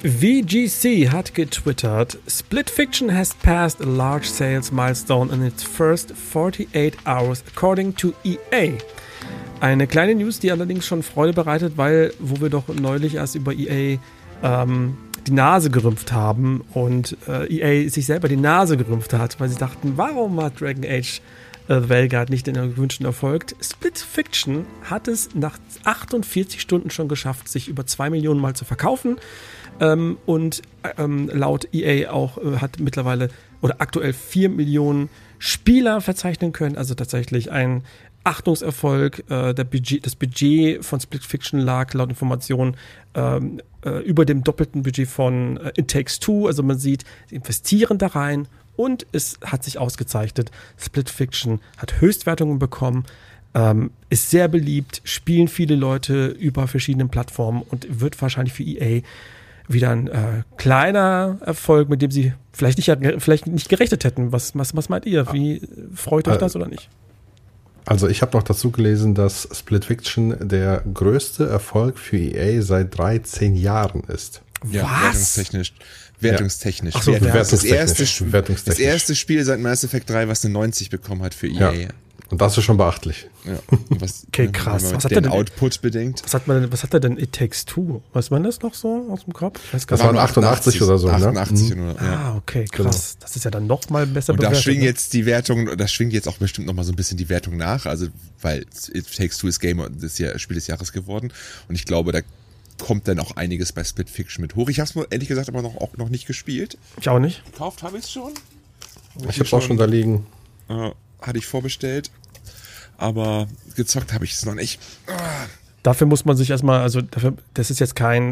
VGC hat getwittert, Split Fiction has passed a large sales milestone in its first 48 hours according to EA. Eine kleine News, die allerdings schon Freude bereitet, weil, wo wir doch neulich erst über EA die Nase gerümpft haben und EA sich selber die Nase gerümpft hat, weil sie dachten, warum hat Dragon Age The Vanguard nicht den gewünschten Erfolg? Split Fiction hat es nach 48 Stunden schon geschafft, sich über 2 Millionen Mal zu verkaufen. Und laut EA auch hat mittlerweile oder aktuell 4 Millionen Spieler verzeichnen können. Also tatsächlich ein Achtungserfolg. Das Budget von Split Fiction lag laut Informationen über dem doppelten Budget von It Takes Two. Also man sieht, sie investieren da rein und es hat sich ausgezeichnet. Split Fiction hat Höchstwertungen bekommen. Ist sehr beliebt, spielen viele Leute über verschiedenen Plattformen und wird wahrscheinlich für EA wieder ein kleiner Erfolg, mit dem sie vielleicht nicht gerechnet hätten. Was meint ihr? Wie freut euch das oder nicht? Also ich habe noch dazu gelesen, dass Split Fiction der größte Erfolg für EA seit 13 Jahren ist. Ja, Was? Wertungstechnisch. Ach so, Wertungstechnisch. Wertungstechnisch. Das erste Spiel seit Mass Effect 3, was eine 90 bekommen hat für EA. Ja. Und das ist schon beachtlich. Ja. Okay, krass. Wenn man Was hat den der denn- Output bedenkt. Was hat er denn It Takes Two? Weiß man das noch so aus dem Kopf? Ich weiß gar Das waren nicht. 88 oder so, ne? 88 oder, ja. Okay, krass. Das ist ja dann noch mal besser Und da bewertet, schwingen ne? jetzt die Wertungen, da schwingt jetzt auch bestimmt noch mal so ein bisschen die Wertung nach, also weil It Takes Two ist Spiel des Jahres geworden und ich glaube, da kommt dann auch einiges bei Split Fiction mit hoch. Ich habe es nur ehrlich gesagt aber noch nicht gespielt. Ich auch nicht. Gekauft habe ich es schon. Ich habe es auch schon da liegen. Hatte ich vorbestellt, aber gezockt habe ich es noch nicht. Dafür muss man sich erstmal, das ist jetzt kein,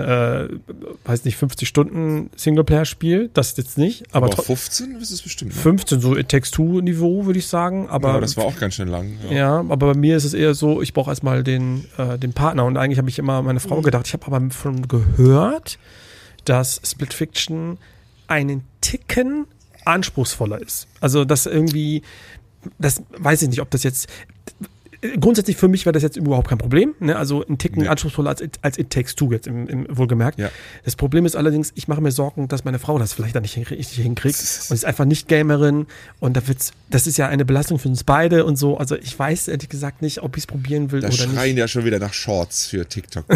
50 Stunden Singleplayer-Spiel, das jetzt nicht, aber Aber 15 ist es bestimmt. Ne? 15, so It Takes Two-Niveau, würde ich sagen. Aber Ja, das war auch ganz schön lang. ja, aber bei mir ist es eher so, ich brauche erstmal den Partner und eigentlich habe ich immer meine Frau gedacht, ich habe aber schon gehört, dass Split Fiction einen Ticken anspruchsvoller ist. Also, das irgendwie, das weiß ich nicht, ob das jetzt, grundsätzlich für mich wäre das jetzt überhaupt kein Problem, ne? Also ein Ticken anspruchsvoller als It Takes Two jetzt im wohlgemerkt. Ja. Das Problem ist allerdings, ich mache mir Sorgen, dass meine Frau das vielleicht dann nicht richtig hinkriegt und ist einfach nicht Gamerin und das ist ja eine Belastung für uns beide und so. Also ich weiß ehrlich gesagt nicht, ob ich es probieren will Da oder schreien nicht. ja schon wieder nach Shorts für TikTok.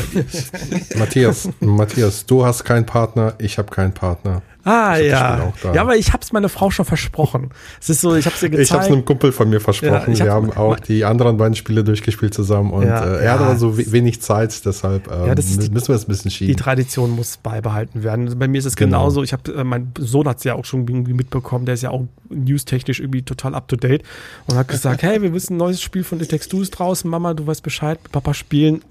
Matthias, du hast keinen Partner, ich habe keinen Partner. Ah, Ich hab das Spiel ja. auch da. Ja, aber ich hab's meiner Frau schon versprochen. Es ist so, ich hab's ihr gezeigt. Ich habe es einem Kumpel von mir versprochen. Ja, Wir haben auch die anderen beiden Spiele durchgespielt zusammen und er hat aber so wenig Zeit, deshalb müssen wir es ein bisschen Die schieben. Tradition muss beibehalten werden. Also bei mir ist es Genau. genauso. Ich habe, mein Sohn hat es ja auch schon irgendwie mitbekommen. Der ist ja auch newstechnisch irgendwie total up to date und hat gesagt, hey, wir wissen, ein neues Spiel von It Takes Two ist draußen. Mama, du weißt Bescheid. Mit Papa spielen.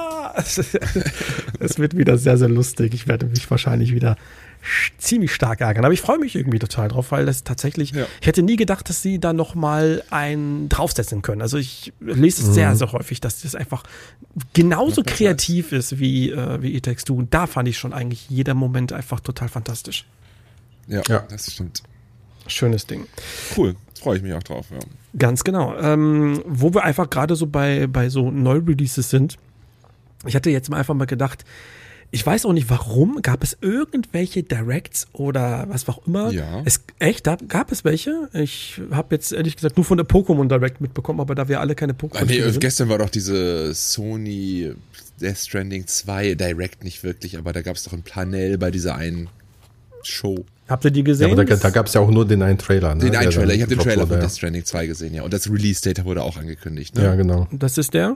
Es wird wieder sehr, sehr lustig. Ich werde mich wahrscheinlich wieder ziemlich stark ärgern. Aber ich freue mich irgendwie total drauf, weil das tatsächlich, ich hätte nie gedacht, dass sie da nochmal einen draufsetzen können. Also ich lese es sehr, sehr häufig, dass das einfach genauso kreativ ist wie It Takes Two. Und da fand ich schon eigentlich jeder Moment einfach total fantastisch. Ja, Ja. das stimmt. Schönes Ding. Cool, freue ich mich auch drauf. Ja. Ganz genau. Wo wir einfach gerade so bei so Neu-Releases sind, ich hatte jetzt einfach mal gedacht, ich weiß auch nicht warum, gab es irgendwelche Directs oder was auch immer? Ja. Gab es welche? Ich habe jetzt ehrlich gesagt nur von der Pokémon Direct mitbekommen, aber da wir alle keine Pokémon sind. Gestern war doch diese Sony Death Stranding 2 Direct nicht wirklich, aber da gab es doch ein Panel bei dieser einen Show. Habt ihr die Ja, gesehen? aber da gab es ja auch nur den einen Trailer. Ne? Den einen Trailer, ich habe den gedroppt Trailer von wurde, Death Stranding 2 gesehen, ja. Und das Release-Date wurde auch angekündigt. Ne? Ja, genau. Das ist der?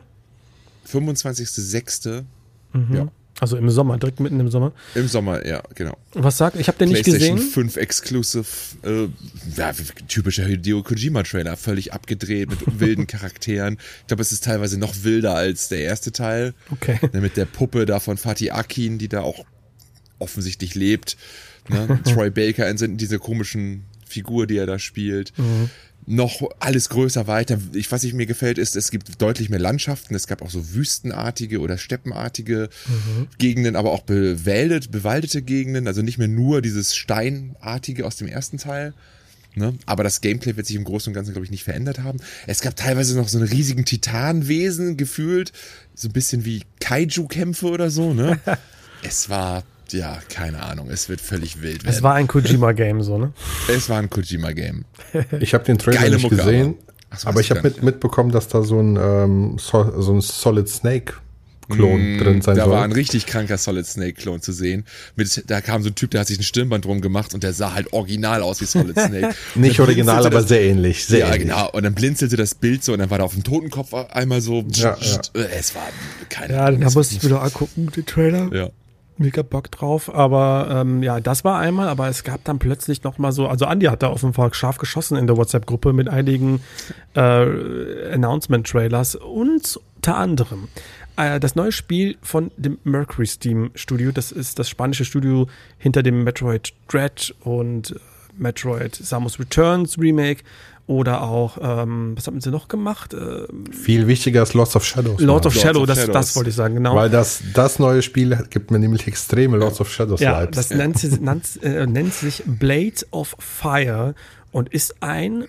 25.06. Mhm. Ja. Also im Sommer, direkt mitten im Sommer. Im Sommer, ja, genau. Was sagt? Ich habe den nicht PlayStation gesehen. 5 Exclusive, typischer Hideo Kojima-Trailer, völlig abgedreht mit wilden Charakteren. Ich glaube, es ist teilweise noch wilder als der erste Teil. Okay. Mit der Puppe da von Fatih Akin, die da auch offensichtlich lebt. Ne? Troy Baker in dieser komischen Figur, die er da spielt. Noch alles größer weiter. Was mir gefällt, ist, es gibt deutlich mehr Landschaften. Es gab auch so wüstenartige oder steppenartige Gegenden, aber auch bewaldete Gegenden. Also nicht mehr nur dieses Steinartige aus dem ersten Teil. Ne? Aber das Gameplay wird sich im Großen und Ganzen, glaube ich, nicht verändert haben. Es gab teilweise noch so einen riesigen Titanwesen gefühlt. So ein bisschen wie Kaiju-Kämpfe oder so. Ne? Es war ja, keine Ahnung, es wird völlig wild werden. Es war ein Kojima-Game, so, ne? Es war ein Kojima-Game. Ich habe den Trailer Geile nicht Mucke, gesehen, aber ich habe mitbekommen, dass da so ein Solid Snake Klon drin sein da soll. war ein richtig kranker Solid Snake Klon zu sehen. Da kam so ein Typ, der hat sich ein Stirnband drum gemacht und der sah halt original aus wie Solid Snake. Nicht original, aber sehr ähnlich. Sehr ähnlich. Genau. Und dann blinzelte das Bild so und dann war da auf dem Totenkopf einmal so. Ja. Es war keine Ahnung. Ja, den musste ich wieder angucken, den Trailer. Ja. Mega Bock drauf, aber das war einmal, aber es gab dann plötzlich noch mal so, also Andi hat da offenbar scharf geschossen in der WhatsApp-Gruppe mit einigen Announcement-Trailers und unter anderem das neue Spiel von dem Mercury Steam Studio, das ist das spanische Studio hinter dem Metroid Dread und Metroid Samus Returns Remake oder auch, was haben sie noch gemacht? Viel wichtiger ist Lords of Shadows. Lords of Shadows, das wollte ich sagen, genau. Weil das neue Spiel gibt mir nämlich extreme Lords of Shadows Vibes. Das nennt sich Blades of Fire und ist ein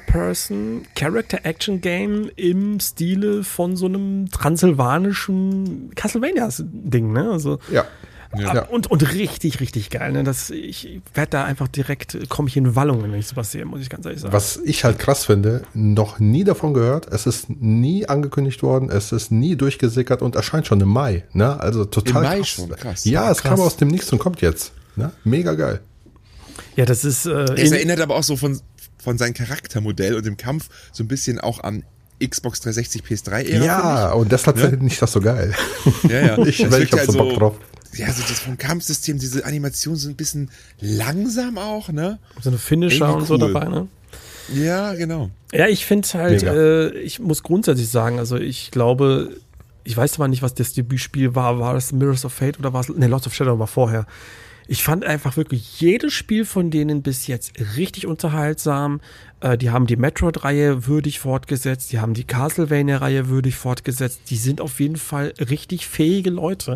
Third-Person-Character-Action-Game im Stile von so einem transsilvanischen Castlevania-Ding, ne? Also, Ja. Und richtig, richtig geil, ne? Ich werde da einfach direkt, komme ich in Wallungen, wenn ich sowas sehe, muss ich ganz ehrlich sagen. Was ich halt krass finde, noch nie davon gehört, es ist nie angekündigt worden, es ist nie durchgesickert und erscheint schon im Mai, ne? Also total Im Mai krass. schon, krass. Ja, es krass. kam aus dem Nichts und kommt jetzt, ne? Mega geil. Ja, das ist Es erinnert aber auch so von seinem Charaktermodell und dem Kampf so ein bisschen auch an Xbox 360 PS3-Ära. Ja, und deshalb finde ich das so geil. Ja. Ich hab so Bock drauf. Ja, so das vom Kampfsystem, diese Animation so ein bisschen langsam auch, ne? so eine Finisher irgendwie und so cool. dabei, ne? Ja, genau. Ja, ich finde es halt, ich muss grundsätzlich sagen, also ich glaube, ich weiß zwar nicht, was das Debütspiel war es Mirrors of Fate oder war es, ne, Lords of Shadow war vorher. Ich fand einfach wirklich jedes Spiel von denen bis jetzt richtig unterhaltsam. Die haben die Metroid-Reihe würdig fortgesetzt, die haben die Castlevania-Reihe würdig fortgesetzt. Die sind auf jeden Fall richtig fähige Leute.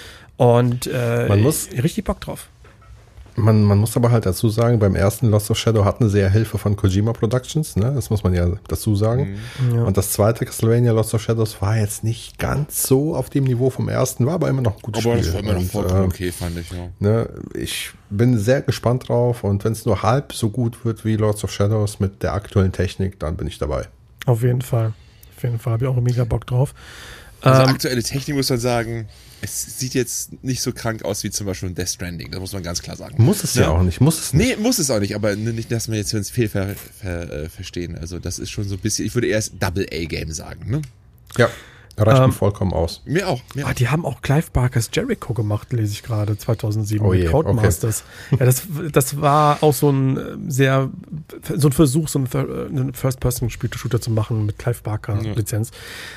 Und richtig Bock drauf. Man muss aber halt dazu sagen, beim ersten Lost of Shadow hatten sie ja Hilfe von Kojima Productions, ne? Das muss man ja dazu sagen. Ja. Und das zweite Castlevania Lost of Shadows war jetzt nicht ganz so auf dem Niveau vom ersten, war aber immer noch ein gutes Aber Spiel. das war immer noch Und, vollkommen okay, fand ich, ja. Ne, ich bin sehr gespannt drauf und wenn es nur halb so gut wird wie Lords of Shadows mit der aktuellen Technik, dann bin ich dabei. Auf jeden Fall. Habe ich auch mega Bock drauf. Also aktuelle Technik muss man sagen, es sieht jetzt nicht so krank aus wie zum Beispiel ein Death Stranding, das muss man ganz klar sagen. Muss es ja auch nicht, Nee, muss es auch nicht, aber nicht, dass wir jetzt uns verstehen. Also das ist schon so ein bisschen, ich würde eher Double-A-Game sagen, ne? Ja, reicht mir vollkommen aus. Mir auch. Die haben auch Clive Barkers Jericho gemacht, lese ich gerade, 2007 mit je, Codemasters. Okay. Ja, das war auch so ein Versuch, so einen First-Person-Shooter zu machen mit Clive Barker-Lizenz.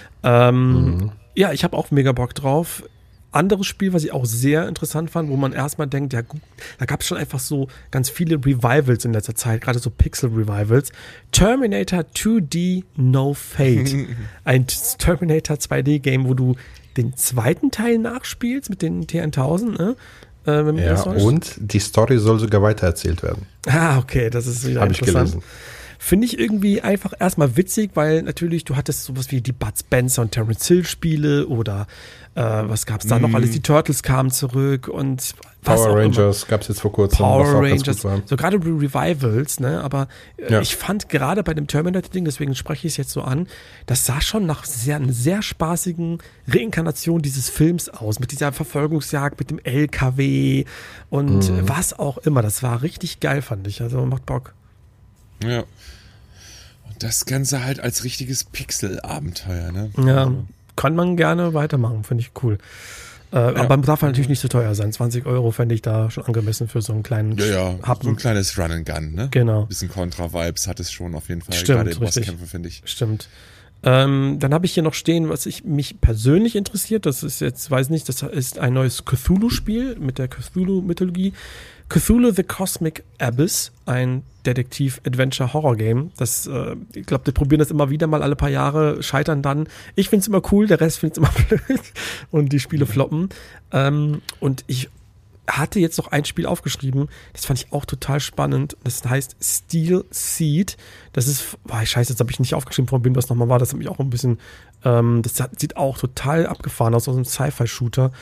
Ja, ich habe auch mega Bock drauf. Anderes Spiel, was ich auch sehr interessant fand, wo man erstmal denkt, ja gut, da gab es schon einfach so ganz viele Revivals in letzter Zeit, gerade so Pixel-Revivals. Terminator 2D No Fate. Ein Terminator 2D-Game, wo du den zweiten Teil nachspielst mit den T1000, ne? Ja, und die Story soll sogar weitererzählt werden. Ah, okay, das ist wieder interessant. Habe ich gelesen. Finde ich irgendwie einfach erstmal witzig, weil natürlich du hattest sowas wie die Bud Spencer und Terence Hill Spiele oder was gab's da noch alles? Die Turtles kamen zurück und was Power auch Rangers gab es jetzt vor kurzem. Power was auch Rangers, ganz gut war. so gerade Revivals, ne? Aber Ja. ich fand gerade bei dem Terminator-Ding, deswegen spreche ich es jetzt so an, das sah schon nach einer sehr spaßigen Reinkarnation dieses Films aus, mit dieser Verfolgungsjagd, mit dem LKW und was auch immer. Das war richtig geil, fand ich. Also macht Bock. Ja. Und das Ganze halt als richtiges Pixel-Abenteuer, ne? Ja, kann man gerne weitermachen, finde ich cool. Aber darf halt natürlich nicht so teuer sein. 20 € fände ich da schon angemessen für so einen kleinen Happen. So ein kleines Run-and-Gun, ne? Genau. Ein bisschen Contra-Vibes hat es schon auf jeden Fall. Stimmt, gerade in richtig. Bosskämpfen, finde ich. Stimmt. Dann habe ich hier noch stehen, was mich persönlich interessiert. Das ist jetzt, weiß nicht, das ist ein neues Cthulhu-Spiel mit der Cthulhu-Mythologie. Cthulhu the Cosmic Abyss, ein Detektiv-Adventure-Horror-Game. Ich glaube, die probieren das immer wieder mal alle paar Jahre, scheitern dann. Ich finde es immer cool, der Rest findet es immer blöd und die Spiele floppen. Und ich hatte jetzt noch ein Spiel aufgeschrieben, das fand ich auch total spannend. Das heißt Steel Seed. Das ist, scheiße, jetzt habe ich nicht aufgeschrieben, von wem das nochmal war. Das hat mich auch ein bisschen, das sieht auch total abgefahren aus, einem Sci-Fi-Shooter.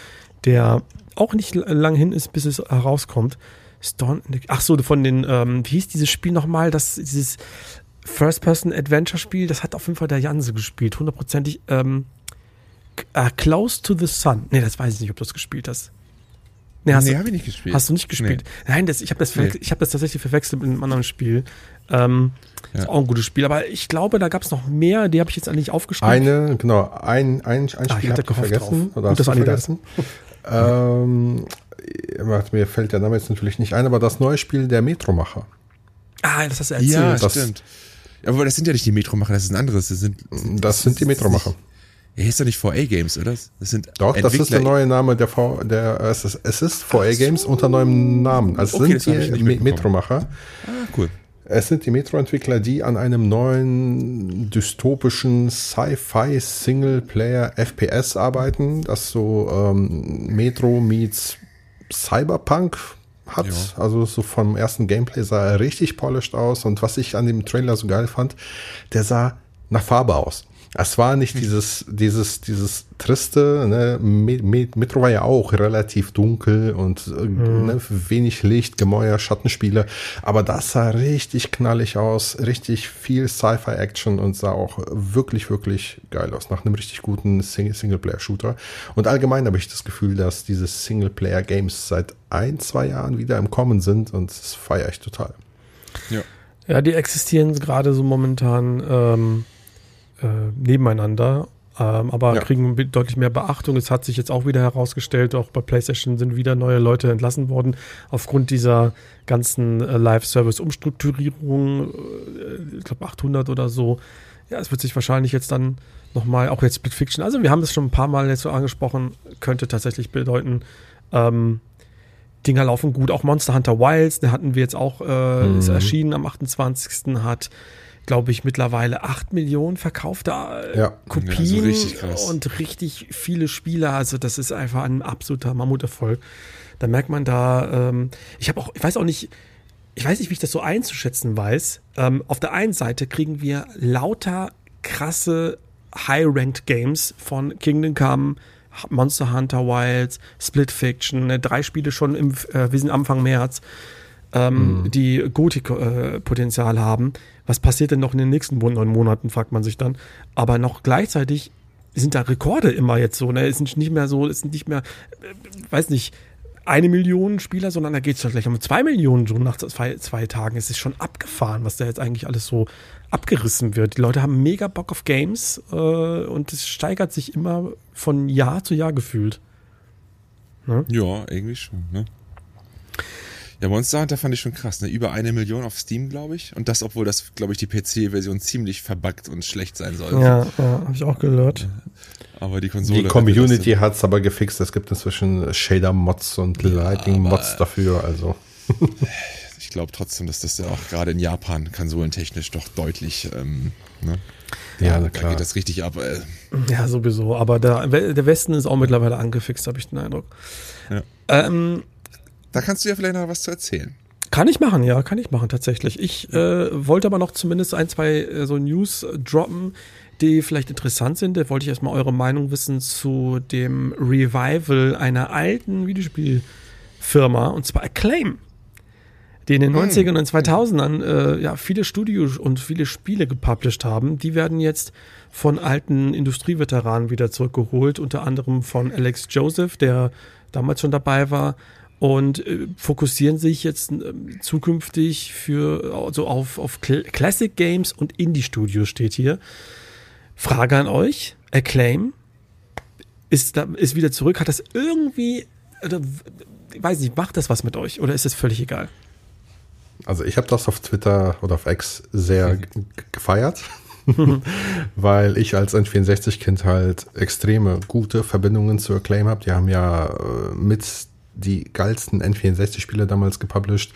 der auch nicht lang hin ist, bis es herauskommt. Ach so, von den, wie hieß dieses Spiel nochmal? Dieses First-Person-Adventure-Spiel, das hat auf jeden Fall der Janse gespielt, hundertprozentig. Close to the Sun. Nee, das weiß ich nicht, ob du das gespielt hast. Nee, habe ich nicht gespielt. Hast du nicht gespielt? Nee. Nein, ich habe das tatsächlich verwechselt mit einem anderen Spiel. Ist auch ein gutes Spiel, aber ich glaube, da gab es noch mehr, die habe ich jetzt eigentlich aufgeschrieben. Ein Spiel habe ich vergessen. Oder hast du vergessen? Mir fällt der Name jetzt natürlich nicht ein, aber das neue Spiel der Metromacher. Das hast du erzählt. Ja, das stimmt. Aber das sind ja nicht die Metromacher, das ist ein anderes. Das sind die Metromacher. Er ist doch nicht 4A Games, oder? Das ist der neue Name es ist 4A Games unter neuem Namen. Also okay, sind die Metromacher. Cool. Es sind die Metro-Entwickler, die an einem neuen dystopischen Sci-Fi Singleplayer FPS arbeiten, das so Metro meets Cyberpunk hat. Ja. Also so vom ersten Gameplay sah er richtig polished aus, und was ich an dem Trailer so geil fand, der sah nach Farbe aus. Es war nicht dieses triste, ne? Metro war ja auch relativ dunkel und ne, wenig Licht, Gemäuer, Schattenspiele, aber das sah richtig knallig aus, richtig viel Sci-Fi-Action und sah auch wirklich, wirklich geil aus, nach einem richtig guten Singleplayer-Shooter. Und allgemein habe ich das Gefühl, dass diese Singleplayer-Games seit 1-2 Jahren wieder im Kommen sind, und das feiere ich total. Ja, die existieren gerade so momentan nebeneinander, aber kriegen deutlich mehr Beachtung. Es hat sich jetzt auch wieder herausgestellt, auch bei PlayStation sind wieder neue Leute entlassen worden, aufgrund dieser ganzen Live-Service-Umstrukturierung, ich glaube 800 oder so. Ja, es wird sich wahrscheinlich jetzt dann nochmal, auch jetzt Split Fiction, also wir haben das schon ein paar Mal jetzt so angesprochen, könnte tatsächlich bedeuten, Dinger laufen gut. Auch Monster Hunter Wilds, den hatten wir jetzt auch, ist erschienen am 28. hat, glaube ich, mittlerweile 8 Millionen verkaufte Kopien, richtig krass. Und richtig viele Spieler. Also das ist einfach ein absoluter Mammuterfolg. Da merkt man ich weiß nicht, wie ich das so einzuschätzen weiß. Auf der einen Seite kriegen wir lauter krasse High-Ranked Games von Kingdom Come, Monster Hunter Wilds, Split Fiction, 3 Spiele schon wir sind Anfang März, die Gothic-Potenzial haben. Was passiert denn noch in den nächsten 9 Monaten, fragt man sich dann. Aber noch gleichzeitig sind da Rekorde immer jetzt so. Ne? Es sind nicht mehr, weiß nicht, 1 Million Spieler, sondern da geht es gleich um 2 Millionen schon nach 2 Tagen. Es ist schon abgefahren, was da jetzt eigentlich alles so abgerissen wird. Die Leute haben mega Bock auf Games und es steigert sich immer von Jahr zu Jahr gefühlt. Ne? Ja, irgendwie schon, ne? Ja, Monster Hunter fand ich schon krass, ne? Über 1 Million auf Steam, glaube ich. Und das, obwohl das, glaube ich, die PC-Version ziemlich verbuggt und schlecht sein soll. Ja, habe ich auch gehört. Aber die Konsole... Die Community hat es aber gefixt. Es gibt inzwischen Shader-Mods und Lighting-Mods dafür, also... Ich glaube trotzdem, dass das ja auch gerade in Japan konsolentechnisch doch deutlich... ne? Ja, da klar. geht das richtig ab. Ja, sowieso. Aber der Westen ist auch mittlerweile angefixt, habe ich den Eindruck. Ja. Da kannst du ja vielleicht noch was zu erzählen. Kann ich machen tatsächlich. Ich wollte aber noch zumindest 1-2 so News droppen, die vielleicht interessant sind. Da wollte ich erstmal eure Meinung wissen zu dem Revival einer alten Videospielfirma, und zwar Acclaim, die in den 90ern und 2000ern viele Studios und viele Spiele gepublished haben. Die werden jetzt von alten Industrieveteranen wieder zurückgeholt, unter anderem von Alex Joseph, der damals schon dabei war, und fokussieren sich jetzt zukünftig auf Classic Games und Indie-Studios steht hier. Frage an euch, Acclaim ist wieder zurück, hat das irgendwie, ich weiß nicht, macht das was mit euch oder ist es völlig egal? Also ich habe das auf Twitter oder auf X sehr gefeiert, weil ich als N64-Kind halt extreme gute Verbindungen zu Acclaim habe. Die haben ja mit die geilsten N64-Spiele damals gepublished.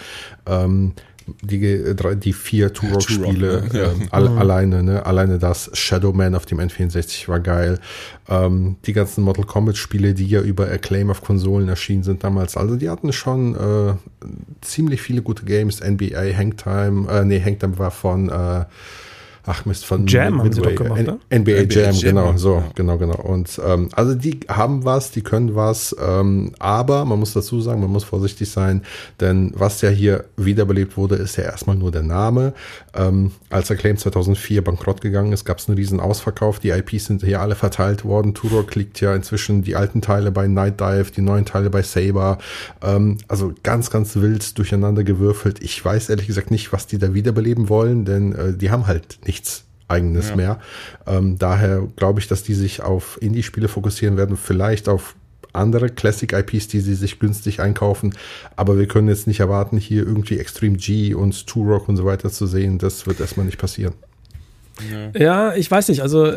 Die 4 Turok-Spiele alleine, ne? Alleine das Shadow Man auf dem N64 war geil. Die ganzen Mortal Kombat-Spiele, die ja über Acclaim auf Konsolen erschienen sind damals. Also die hatten schon ziemlich viele gute Games. NBA Hangtime, Hangtime war von ach Mist, von Jam haben sie doch gemacht, ne? NBA Jam, genau, so, genau. genau. Und also die haben was, die können was, aber man muss dazu sagen, man muss vorsichtig sein, denn was ja hier wiederbelebt wurde, ist ja erstmal nur der Name. Als Acclaim 2004 bankrott gegangen ist, gab es einen riesen Ausverkauf, die IPs sind hier alle verteilt worden. Turok liegt ja inzwischen die alten Teile bei Night Dive, die neuen Teile bei Saber, also ganz, ganz wild durcheinander gewürfelt. Ich weiß ehrlich gesagt nicht, was die da wiederbeleben wollen, denn die haben halt nichts Eigenes mehr. Daher glaube ich, dass die sich auf Indie-Spiele fokussieren werden, vielleicht auf andere Classic-IPs, die sie sich günstig einkaufen, aber wir können jetzt nicht erwarten, hier irgendwie Extreme G und Turok und so weiter zu sehen. Das wird erstmal nicht passieren. Ja, ich weiß nicht, also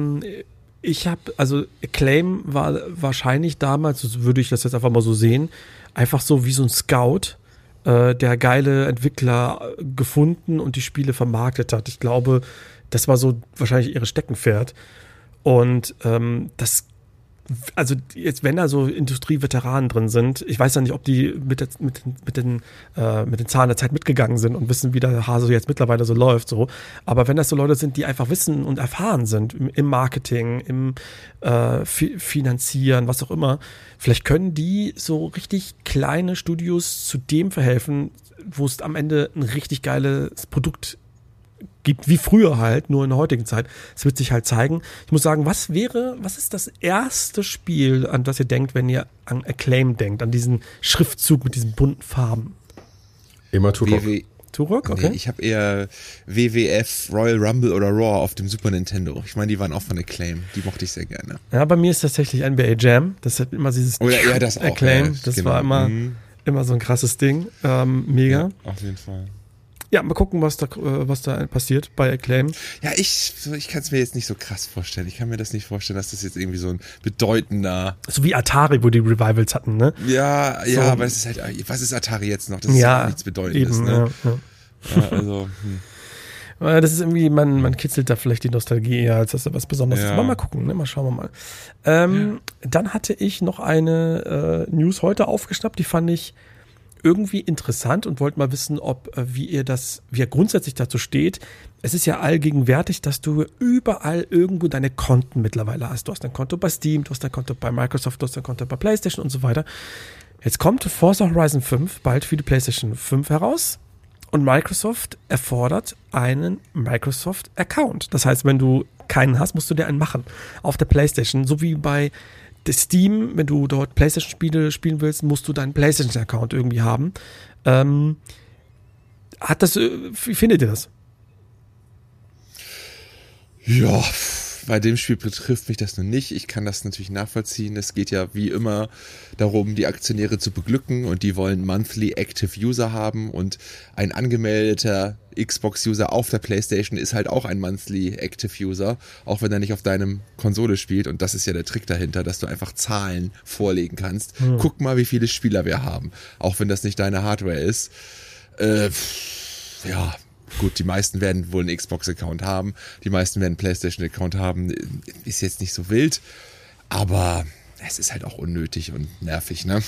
Acclaim war wahrscheinlich damals, so würde ich das jetzt einfach mal so sehen, einfach so wie so ein Scout, der geile Entwickler gefunden und die Spiele vermarktet hat. Ich glaube, das war so wahrscheinlich ihre Steckenpferd. Und also jetzt, wenn da so Industrieveteranen drin sind, ich weiß ja nicht, ob die mit den Zahlen der Zeit mitgegangen sind und wissen, wie der Hase jetzt mittlerweile so läuft, so. Aber wenn das so Leute sind, die einfach wissen und erfahren sind im Marketing, im Finanzieren, was auch immer, vielleicht können die so richtig kleine Studios zu dem verhelfen, wo es am Ende ein richtig geiles Produkt gibt, wie früher halt, nur in der heutigen Zeit. Es wird sich halt zeigen. Ich muss sagen, was ist das erste Spiel, an das ihr denkt, wenn ihr an Acclaim denkt, an diesen Schriftzug mit diesen bunten Farben? Immer Turok. Turok, okay. Nee, ich habe eher WWF, Royal Rumble oder Raw auf dem Super Nintendo. Ich meine, die waren auch von Acclaim. Die mochte ich sehr gerne. Ja, bei mir ist tatsächlich NBA Jam. Das hat immer dieses das Acclaim. Auch, das war immer so ein krasses Ding. Mega. Ja, auf jeden Fall. Ja, mal gucken, was da passiert bei Acclaim. Ja, ich kann es mir jetzt nicht so krass vorstellen. Ich kann mir das nicht vorstellen, dass das jetzt irgendwie so ein bedeutender... So wie Atari, wo die Revivals hatten, ne? Ja, so. Aber es ist halt, was ist Atari jetzt noch? Das ist ja nichts Bedeutendes, eben, ne? Ja, also... Das ist irgendwie, man kitzelt da vielleicht die Nostalgie eher, als dass da was Besonderes ist. Aber mal gucken, ne? Mal schauen wir mal. Dann hatte ich noch eine News heute aufgeschnappt, die fand ich irgendwie interessant und wollte mal wissen, wie ihr grundsätzlich dazu steht. Es ist ja allgegenwärtig, dass du überall irgendwo deine Konten mittlerweile hast. Du hast ein Konto bei Steam, du hast ein Konto bei Microsoft, du hast ein Konto bei PlayStation und so weiter. Jetzt kommt Forza Horizon 5 bald für die PlayStation 5 heraus und Microsoft erfordert einen Microsoft-Account. Das heißt, wenn du keinen hast, musst du dir einen machen auf der PlayStation, so wie bei Steam, wenn du dort PlayStation-Spiele spielen willst, musst du deinen PlayStation-Account irgendwie haben. Wie findet ihr das? Ja, bei dem Spiel betrifft mich das nur nicht. Ich kann das natürlich nachvollziehen. Es geht ja wie immer darum, die Aktionäre zu beglücken und die wollen Monthly Active User haben und ein angemeldeter Xbox-User auf der PlayStation ist halt auch ein Monthly Active User, auch wenn er nicht auf deinem Konsole spielt und das ist ja der Trick dahinter, dass du einfach Zahlen vorlegen kannst. Guck mal, wie viele Spieler wir haben, auch wenn das nicht deine Hardware ist. Ja, gut, die meisten werden wohl einen Xbox-Account haben, die meisten werden einen PlayStation-Account haben, ist jetzt nicht so wild, aber es ist halt auch unnötig und nervig, ne?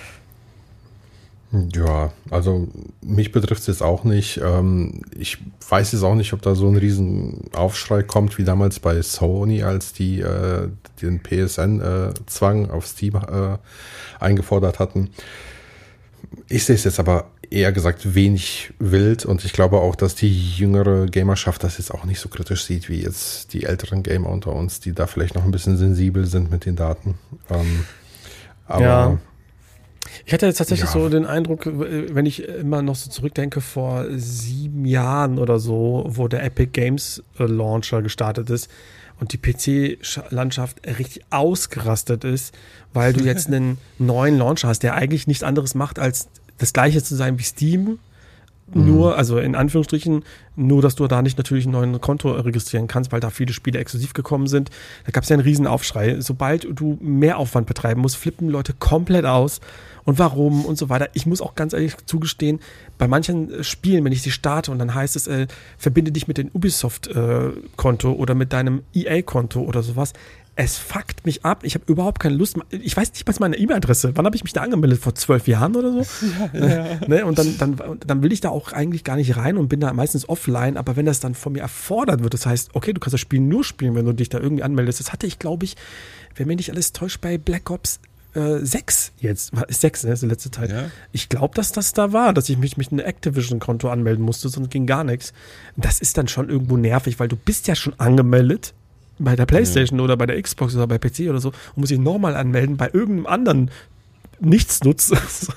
Ja, also mich betrifft es jetzt auch nicht. Ich weiß jetzt auch nicht, ob da so ein riesen Aufschrei kommt, wie damals bei Sony, als die den PSN-Zwang auf Steam eingefordert hatten. Ich sehe es jetzt aber eher gesagt wenig wild und ich glaube auch, dass die jüngere Gamerschaft das jetzt auch nicht so kritisch sieht, wie jetzt die älteren Gamer unter uns, die da vielleicht noch ein bisschen sensibel sind mit den Daten. Aber ja. Ich hatte jetzt tatsächlich so den Eindruck, wenn ich immer noch so zurückdenke, vor 7 Jahren oder so, wo der Epic Games Launcher gestartet ist und die PC-Landschaft richtig ausgerastet ist, weil du jetzt einen neuen Launcher hast, der eigentlich nichts anderes macht, als das gleiche zu sein wie Steam, nur, also in Anführungsstrichen, nur, dass du da nicht natürlich ein neues Konto registrieren kannst, weil da viele Spiele exklusiv gekommen sind. Da gab es ja einen riesen Aufschrei. Sobald du mehr Aufwand betreiben musst, flippen Leute komplett aus. Und warum und so weiter. Ich muss auch ganz ehrlich zugestehen, bei manchen Spielen, wenn ich sie starte und dann heißt es, verbinde dich mit dem Ubisoft-Konto oder mit deinem EA-Konto oder sowas, es fuckt mich ab. Ich habe überhaupt keine Lust. Ich weiß nicht mal meine E-Mail-Adresse. Wann habe ich mich da angemeldet? Vor 12 Jahren oder so? Ja. Ne? Und dann will ich da auch eigentlich gar nicht rein und bin da meistens offline. Aber wenn das dann von mir erfordert wird, das heißt, okay, du kannst das Spiel nur spielen, wenn du dich da irgendwie anmeldest. Das hatte ich, glaube ich, wenn mich nicht alles täuscht, bei Black Ops 6 jetzt. Ist 6, ne? Das ist der letzte Teil. Ja. Ich glaube, dass das da war, dass ich mich mit einem Activision-Konto anmelden musste, sonst ging gar nichts. Das ist dann schon irgendwo nervig, weil du bist ja schon angemeldet bei der PlayStation oder bei der Xbox oder bei PC oder so und muss dich nochmal anmelden bei irgendeinem anderen Nichtsnutz.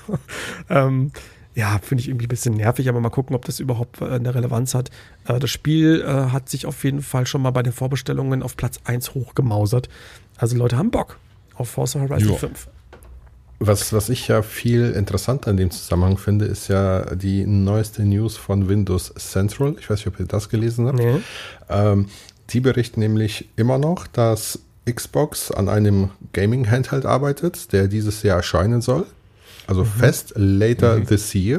Ja, finde ich irgendwie ein bisschen nervig, aber mal gucken, ob das überhaupt eine Relevanz hat. Das Spiel hat sich auf jeden Fall schon mal bei den Vorbestellungen auf Platz 1 hochgemausert. Also Leute haben Bock auf Forza Horizon 5. Was ich ja viel interessanter in dem Zusammenhang finde, ist ja die neueste News von Windows Central. Ich weiß nicht, ob ihr das gelesen habt. Nee. Die berichten nämlich immer noch, dass Xbox an einem Gaming-Handheld arbeitet, der dieses Jahr erscheinen soll. Also fest, later this year.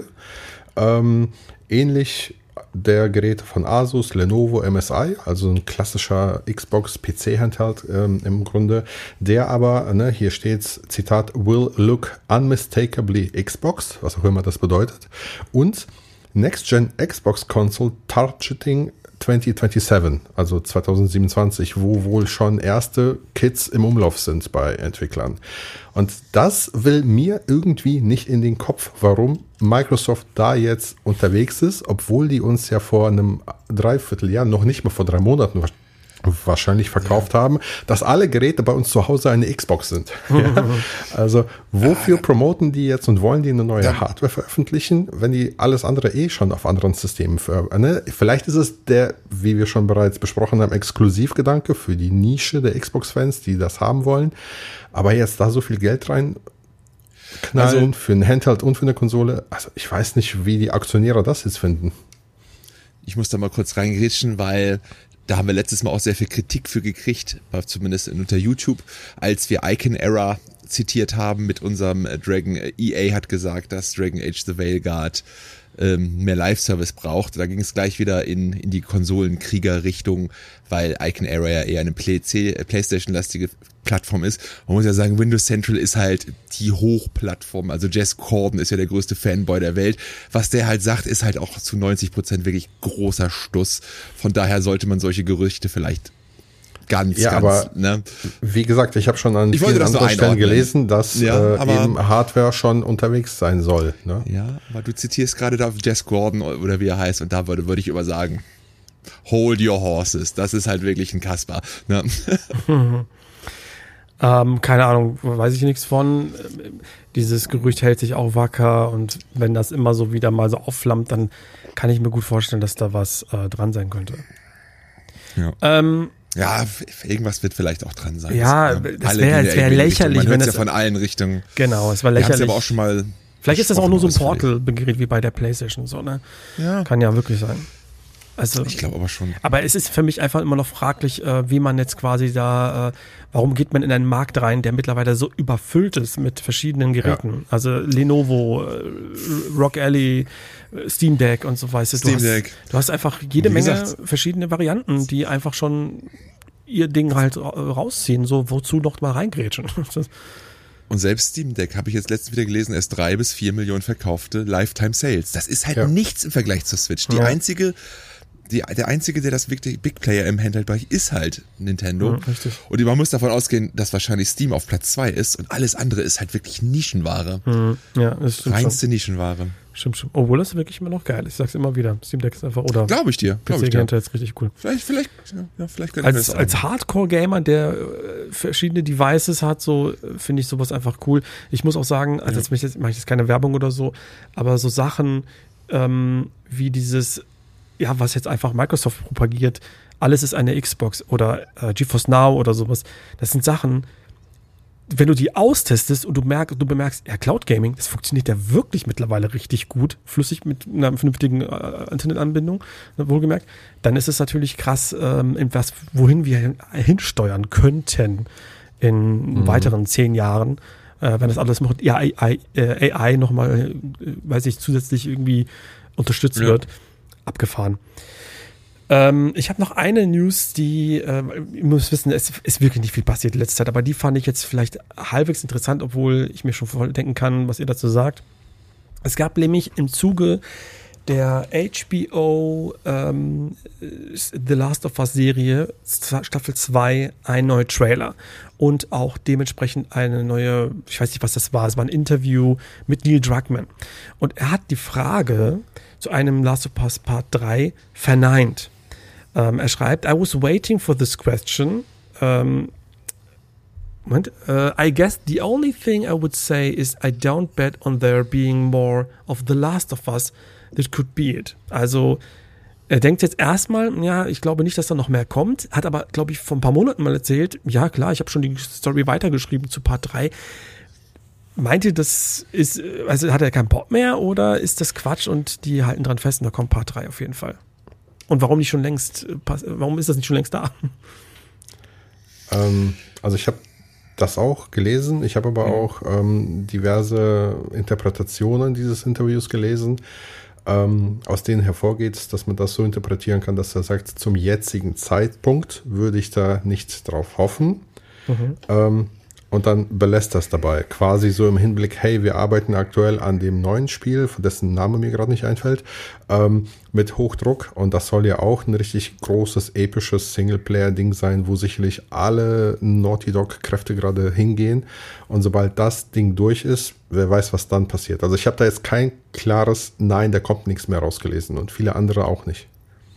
Ähnlich der Geräte von Asus, Lenovo, MSI, also ein klassischer Xbox-PC-Handheld im Grunde, der aber, hier steht's, Zitat, will look unmistakably Xbox, was auch immer das bedeutet, und Next-Gen Xbox Console targeting 2027, also 2027, wo wohl schon erste Kits im Umlauf sind bei Entwicklern. Und das will mir irgendwie nicht in den Kopf, warum Microsoft da jetzt unterwegs ist, obwohl die uns ja vor einem Dreivierteljahr, noch nicht mal vor 3 Monaten wahrscheinlich verkauft haben, dass alle Geräte bei uns zu Hause eine Xbox sind. Ja? Also wofür promoten die jetzt und wollen die eine neue Hardware veröffentlichen, wenn die alles andere schon auf anderen Systemen Vielleicht ist es der, wie wir schon bereits besprochen haben, Exklusivgedanke für die Nische der Xbox-Fans, die das haben wollen. Aber jetzt da so viel Geld rein knallen für einen Handheld und für eine Konsole, also ich weiß nicht, wie die Aktionäre das jetzt finden. Ich muss da mal kurz reingrätschen, weil da haben wir letztes Mal auch sehr viel Kritik für gekriegt, zumindest unter YouTube, als wir Icon Era zitiert haben mit unserem Dragon. EA hat gesagt, dass Dragon Age The Veilguard mehr Live-Service braucht. Da ging es gleich wieder in die Konsolenkrieger-Richtung, weil Icon Era ja eher eine PlayStation-lastige Plattform ist. Man muss ja sagen, Windows Central ist halt die Hochplattform. Also Jez Corden ist ja der größte Fanboy der Welt. Was der halt sagt, ist halt auch zu 90% wirklich großer Stuss. Von daher sollte man solche Gerüchte vielleicht aber wie gesagt, ich habe schon an vielen anderen Stellen gelesen, dass eben Hardware schon unterwegs sein soll. Ne? Ja, aber du zitierst gerade da Jez Corden oder wie er heißt und da würde ich immer sagen, hold your horses. Das ist halt wirklich ein Kasper. Ne? Keine Ahnung, weiß ich nichts von. Dieses Gerücht hält sich auch wacker und wenn das immer so wieder mal so aufflammt, dann kann ich mir gut vorstellen, dass da was dran sein könnte. Ja. Ja, irgendwas wird vielleicht auch dran sein. Ja, das wäre lächerlich. Man hört es ja von allen Richtungen. Genau, es war lächerlich. Aber auch schon mal vielleicht ist das auch nur so ein Portal-Gerät wie bei der PlayStation. So, ne? Ja. Kann ja wirklich sein. Also, ich glaube aber schon. Aber es ist für mich einfach immer noch fraglich, wie man jetzt quasi da, warum geht man in einen Markt rein, der mittlerweile so überfüllt ist mit verschiedenen Geräten. Ja. Also Lenovo, Rock Ally, Steam Deck und so weiter. Du hast einfach jede Menge verschiedene Varianten, die einfach schon ihr Ding halt rausziehen. So, wozu noch mal reingrätschen? Und selbst Steam Deck, habe ich jetzt letztens wieder gelesen, erst 3 bis 4 Millionen verkaufte Lifetime Sales. Das ist halt nichts im Vergleich zur Switch. Der einzige, der das wirklich Big Player im Handheld-Bereich ist halt Nintendo. Ja, richtig. Und man muss davon ausgehen, dass wahrscheinlich Steam auf Platz 2 ist und alles andere ist halt wirklich Nischenware. Ja, das stimmt. Reinste Nischenware. Stimmt. Obwohl das wirklich immer noch geil ist. Ich sag's immer wieder. Steam Deck ist einfach, oder? Glaube ich dir. PC-Handheld ist richtig cool. Vielleicht können wir das auch. Als Hardcore-Gamer, der verschiedene Devices hat, so finde ich sowas einfach cool. Ich muss auch sagen, also jetzt mache ich jetzt keine Werbung oder so, aber so Sachen wie dieses, was jetzt einfach Microsoft propagiert, alles ist eine Xbox oder GeForce Now oder sowas. Das sind Sachen, wenn du die austestest und du bemerkst, Cloud Gaming, das funktioniert ja wirklich mittlerweile richtig gut, flüssig mit einer vernünftigen Internetanbindung, wohlgemerkt, dann ist es natürlich krass, wohin wir hinsteuern könnten in weiteren 10 Jahren, wenn das alles noch AI nochmal, zusätzlich irgendwie unterstützt wird. Abgefahren. Ich habe noch eine News, die, ihr müsst wissen, es ist wirklich nicht viel passiert in letzter Zeit, aber die fand ich jetzt vielleicht halbwegs interessant, obwohl ich mir schon vordenken kann, was ihr dazu sagt. Es gab nämlich im Zuge der HBO The Last of Us Serie Staffel 2 einen neuen Trailer und auch dementsprechend eine neue, ich weiß nicht, was das war, es war ein Interview mit Neil Druckmann. Und er hat die Frage zu einem Last of Us Part 3 verneint. Er schreibt, I was waiting for this question. I guess the only thing I would say is I don't bet on there being more of The Last of Us that could be it. Also er denkt jetzt erstmal, ja, ich glaube nicht, dass da noch mehr kommt, hat aber, glaube ich, vor ein paar Monaten mal erzählt, ja klar, ich habe schon die Story weitergeschrieben zu Part 3. Meint ihr, das ist, also hat er keinen Bock mehr oder ist das Quatsch und die halten dran fest und da kommt Part 3 auf jeden Fall? Und warum ist das nicht schon längst da? Also ich habe das auch gelesen, ich habe aber auch diverse Interpretationen dieses Interviews gelesen, aus denen hervorgeht, dass man das so interpretieren kann, dass er sagt, zum jetzigen Zeitpunkt würde ich da nicht drauf hoffen. Und dann belässt das dabei. Quasi so im Hinblick, hey, wir arbeiten aktuell an dem neuen Spiel, dessen Name mir gerade nicht einfällt, mit Hochdruck. Und das soll ja auch ein richtig großes, episches Singleplayer-Ding sein, wo sicherlich alle Naughty Dog-Kräfte gerade hingehen. Und sobald das Ding durch ist, wer weiß, was dann passiert. Also ich habe da jetzt kein klares Nein, da kommt nichts mehr rausgelesen. Und viele andere auch nicht.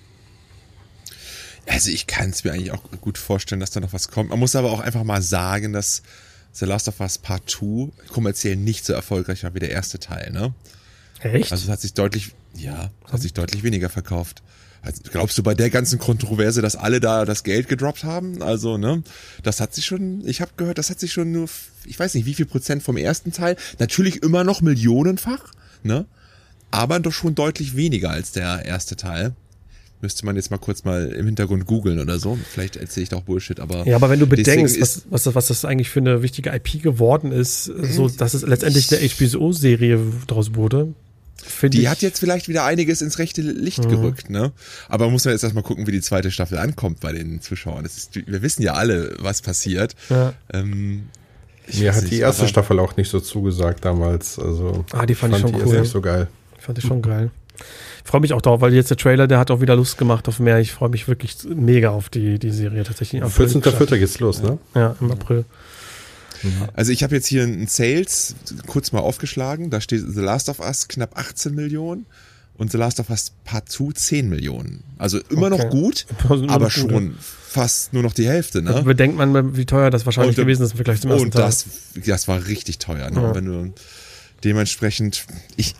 Also ich kann es mir eigentlich auch gut vorstellen, dass da noch was kommt. Man muss aber auch einfach mal sagen, dass The Last of Us Part 2 kommerziell nicht so erfolgreich war wie der erste Teil, ne? Echt? Also es hat sich deutlich weniger verkauft. Also, glaubst du bei der ganzen Kontroverse, dass alle da das Geld gedroppt haben? Also, ne? Das hat sich schon, ich habe gehört, das hat sich schon nur, ich weiß nicht, wie viel Prozent vom ersten Teil, natürlich immer noch millionenfach, ne? Aber doch schon deutlich weniger als der erste Teil. Müsste man jetzt mal kurz im Hintergrund googeln oder so. Vielleicht erzähle ich da auch Bullshit, aber. Ja, aber wenn du bedenkst, was das eigentlich für eine wichtige IP geworden ist, so, dass es letztendlich eine HBO-Serie draus wurde. Die hat jetzt vielleicht wieder einiges ins rechte Licht gerückt, ne? Aber man muss ja jetzt erstmal gucken, wie die zweite Staffel ankommt bei den Zuschauern. Wir wissen ja alle, was passiert. Ja. Mir hat die erste Staffel auch nicht so zugesagt damals. Also, die fand ich schon cool. Nicht so geil. Fand ich schon geil. Ich freue mich auch darauf, weil jetzt der Trailer, der hat auch wieder Lust gemacht auf mehr. Ich freue mich wirklich mega auf die Serie tatsächlich. 14.04. geht's los, ne? Ja, im April. Also ich habe jetzt hier ein Sales kurz mal aufgeschlagen. Da steht The Last of Us knapp 18 Millionen und The Last of Us Part 2 10 Millionen. Also immer noch gut, aber schon fast nur noch die Hälfte, ne? Bedenkt man, wie teuer das wahrscheinlich gewesen ist im Vergleich zum ersten Teil. Und das war richtig teuer, ne? Ja. Wenn du dementsprechend, ich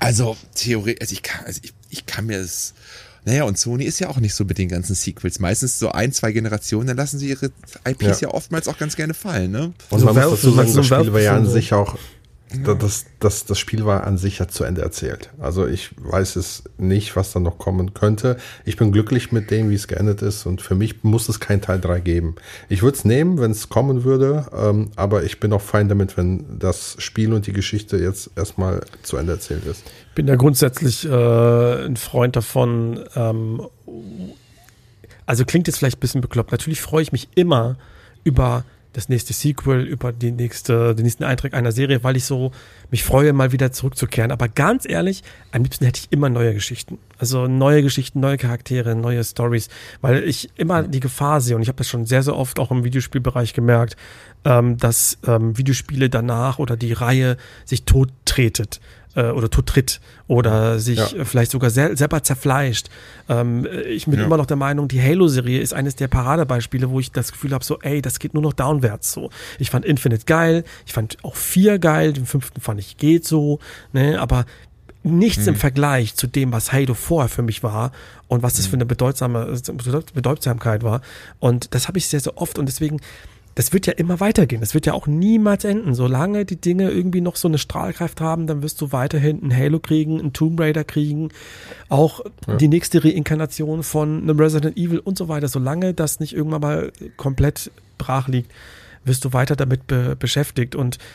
kann mir das, naja, und Sony ist ja auch nicht so mit den ganzen Sequels. Meistens so 1-2 Generationen, dann lassen sie ihre IPs ja oftmals auch ganz gerne fallen, ne? Und man muss dazu sagen, das Spiel war ja an sich auch, das Spiel war an sich ja zu Ende erzählt. Also ich weiß es nicht, was da noch kommen könnte. Ich bin glücklich mit dem, wie es geendet ist und für mich muss es kein Teil 3 geben. Ich würde es nehmen, wenn es kommen würde, aber ich bin auch fein damit, wenn das Spiel und die Geschichte jetzt erstmal zu Ende erzählt ist. Ich bin ja grundsätzlich ein Freund davon, also klingt jetzt vielleicht ein bisschen bekloppt. Natürlich freue ich mich immer über das nächste Sequel, über den nächsten Eintrag einer Serie, weil ich so mich freue, mal wieder zurückzukehren. Aber ganz ehrlich, am liebsten hätte ich immer neue Geschichten. Also neue Geschichten, neue Charaktere, neue Stories, weil ich immer die Gefahr sehe, und ich habe das schon sehr, sehr oft auch im Videospielbereich gemerkt, dass Videospiele danach oder die Reihe sich tottritt oder sich vielleicht sogar selber zerfleischt. Ich bin immer noch der Meinung, die Halo-Serie ist eines der Paradebeispiele, wo ich das Gefühl habe, so, ey, das geht nur noch downwärts so. Ich fand Infinite geil, ich fand auch 4 geil, den 5. fand ich geht so, ne, aber nichts im Vergleich zu dem, was Halo vorher für mich war und was das für eine Bedeutsamkeit war. Und das habe ich sehr, sehr oft und deswegen, das wird ja immer weitergehen. Das wird ja auch niemals enden. Solange die Dinge irgendwie noch so eine Strahlkraft haben, dann wirst du weiterhin ein Halo kriegen, einen Tomb Raider kriegen, auch die nächste Reinkarnation von einem Resident Evil und so weiter. Solange das nicht irgendwann mal komplett brach liegt, wirst du weiter damit beschäftigt. Und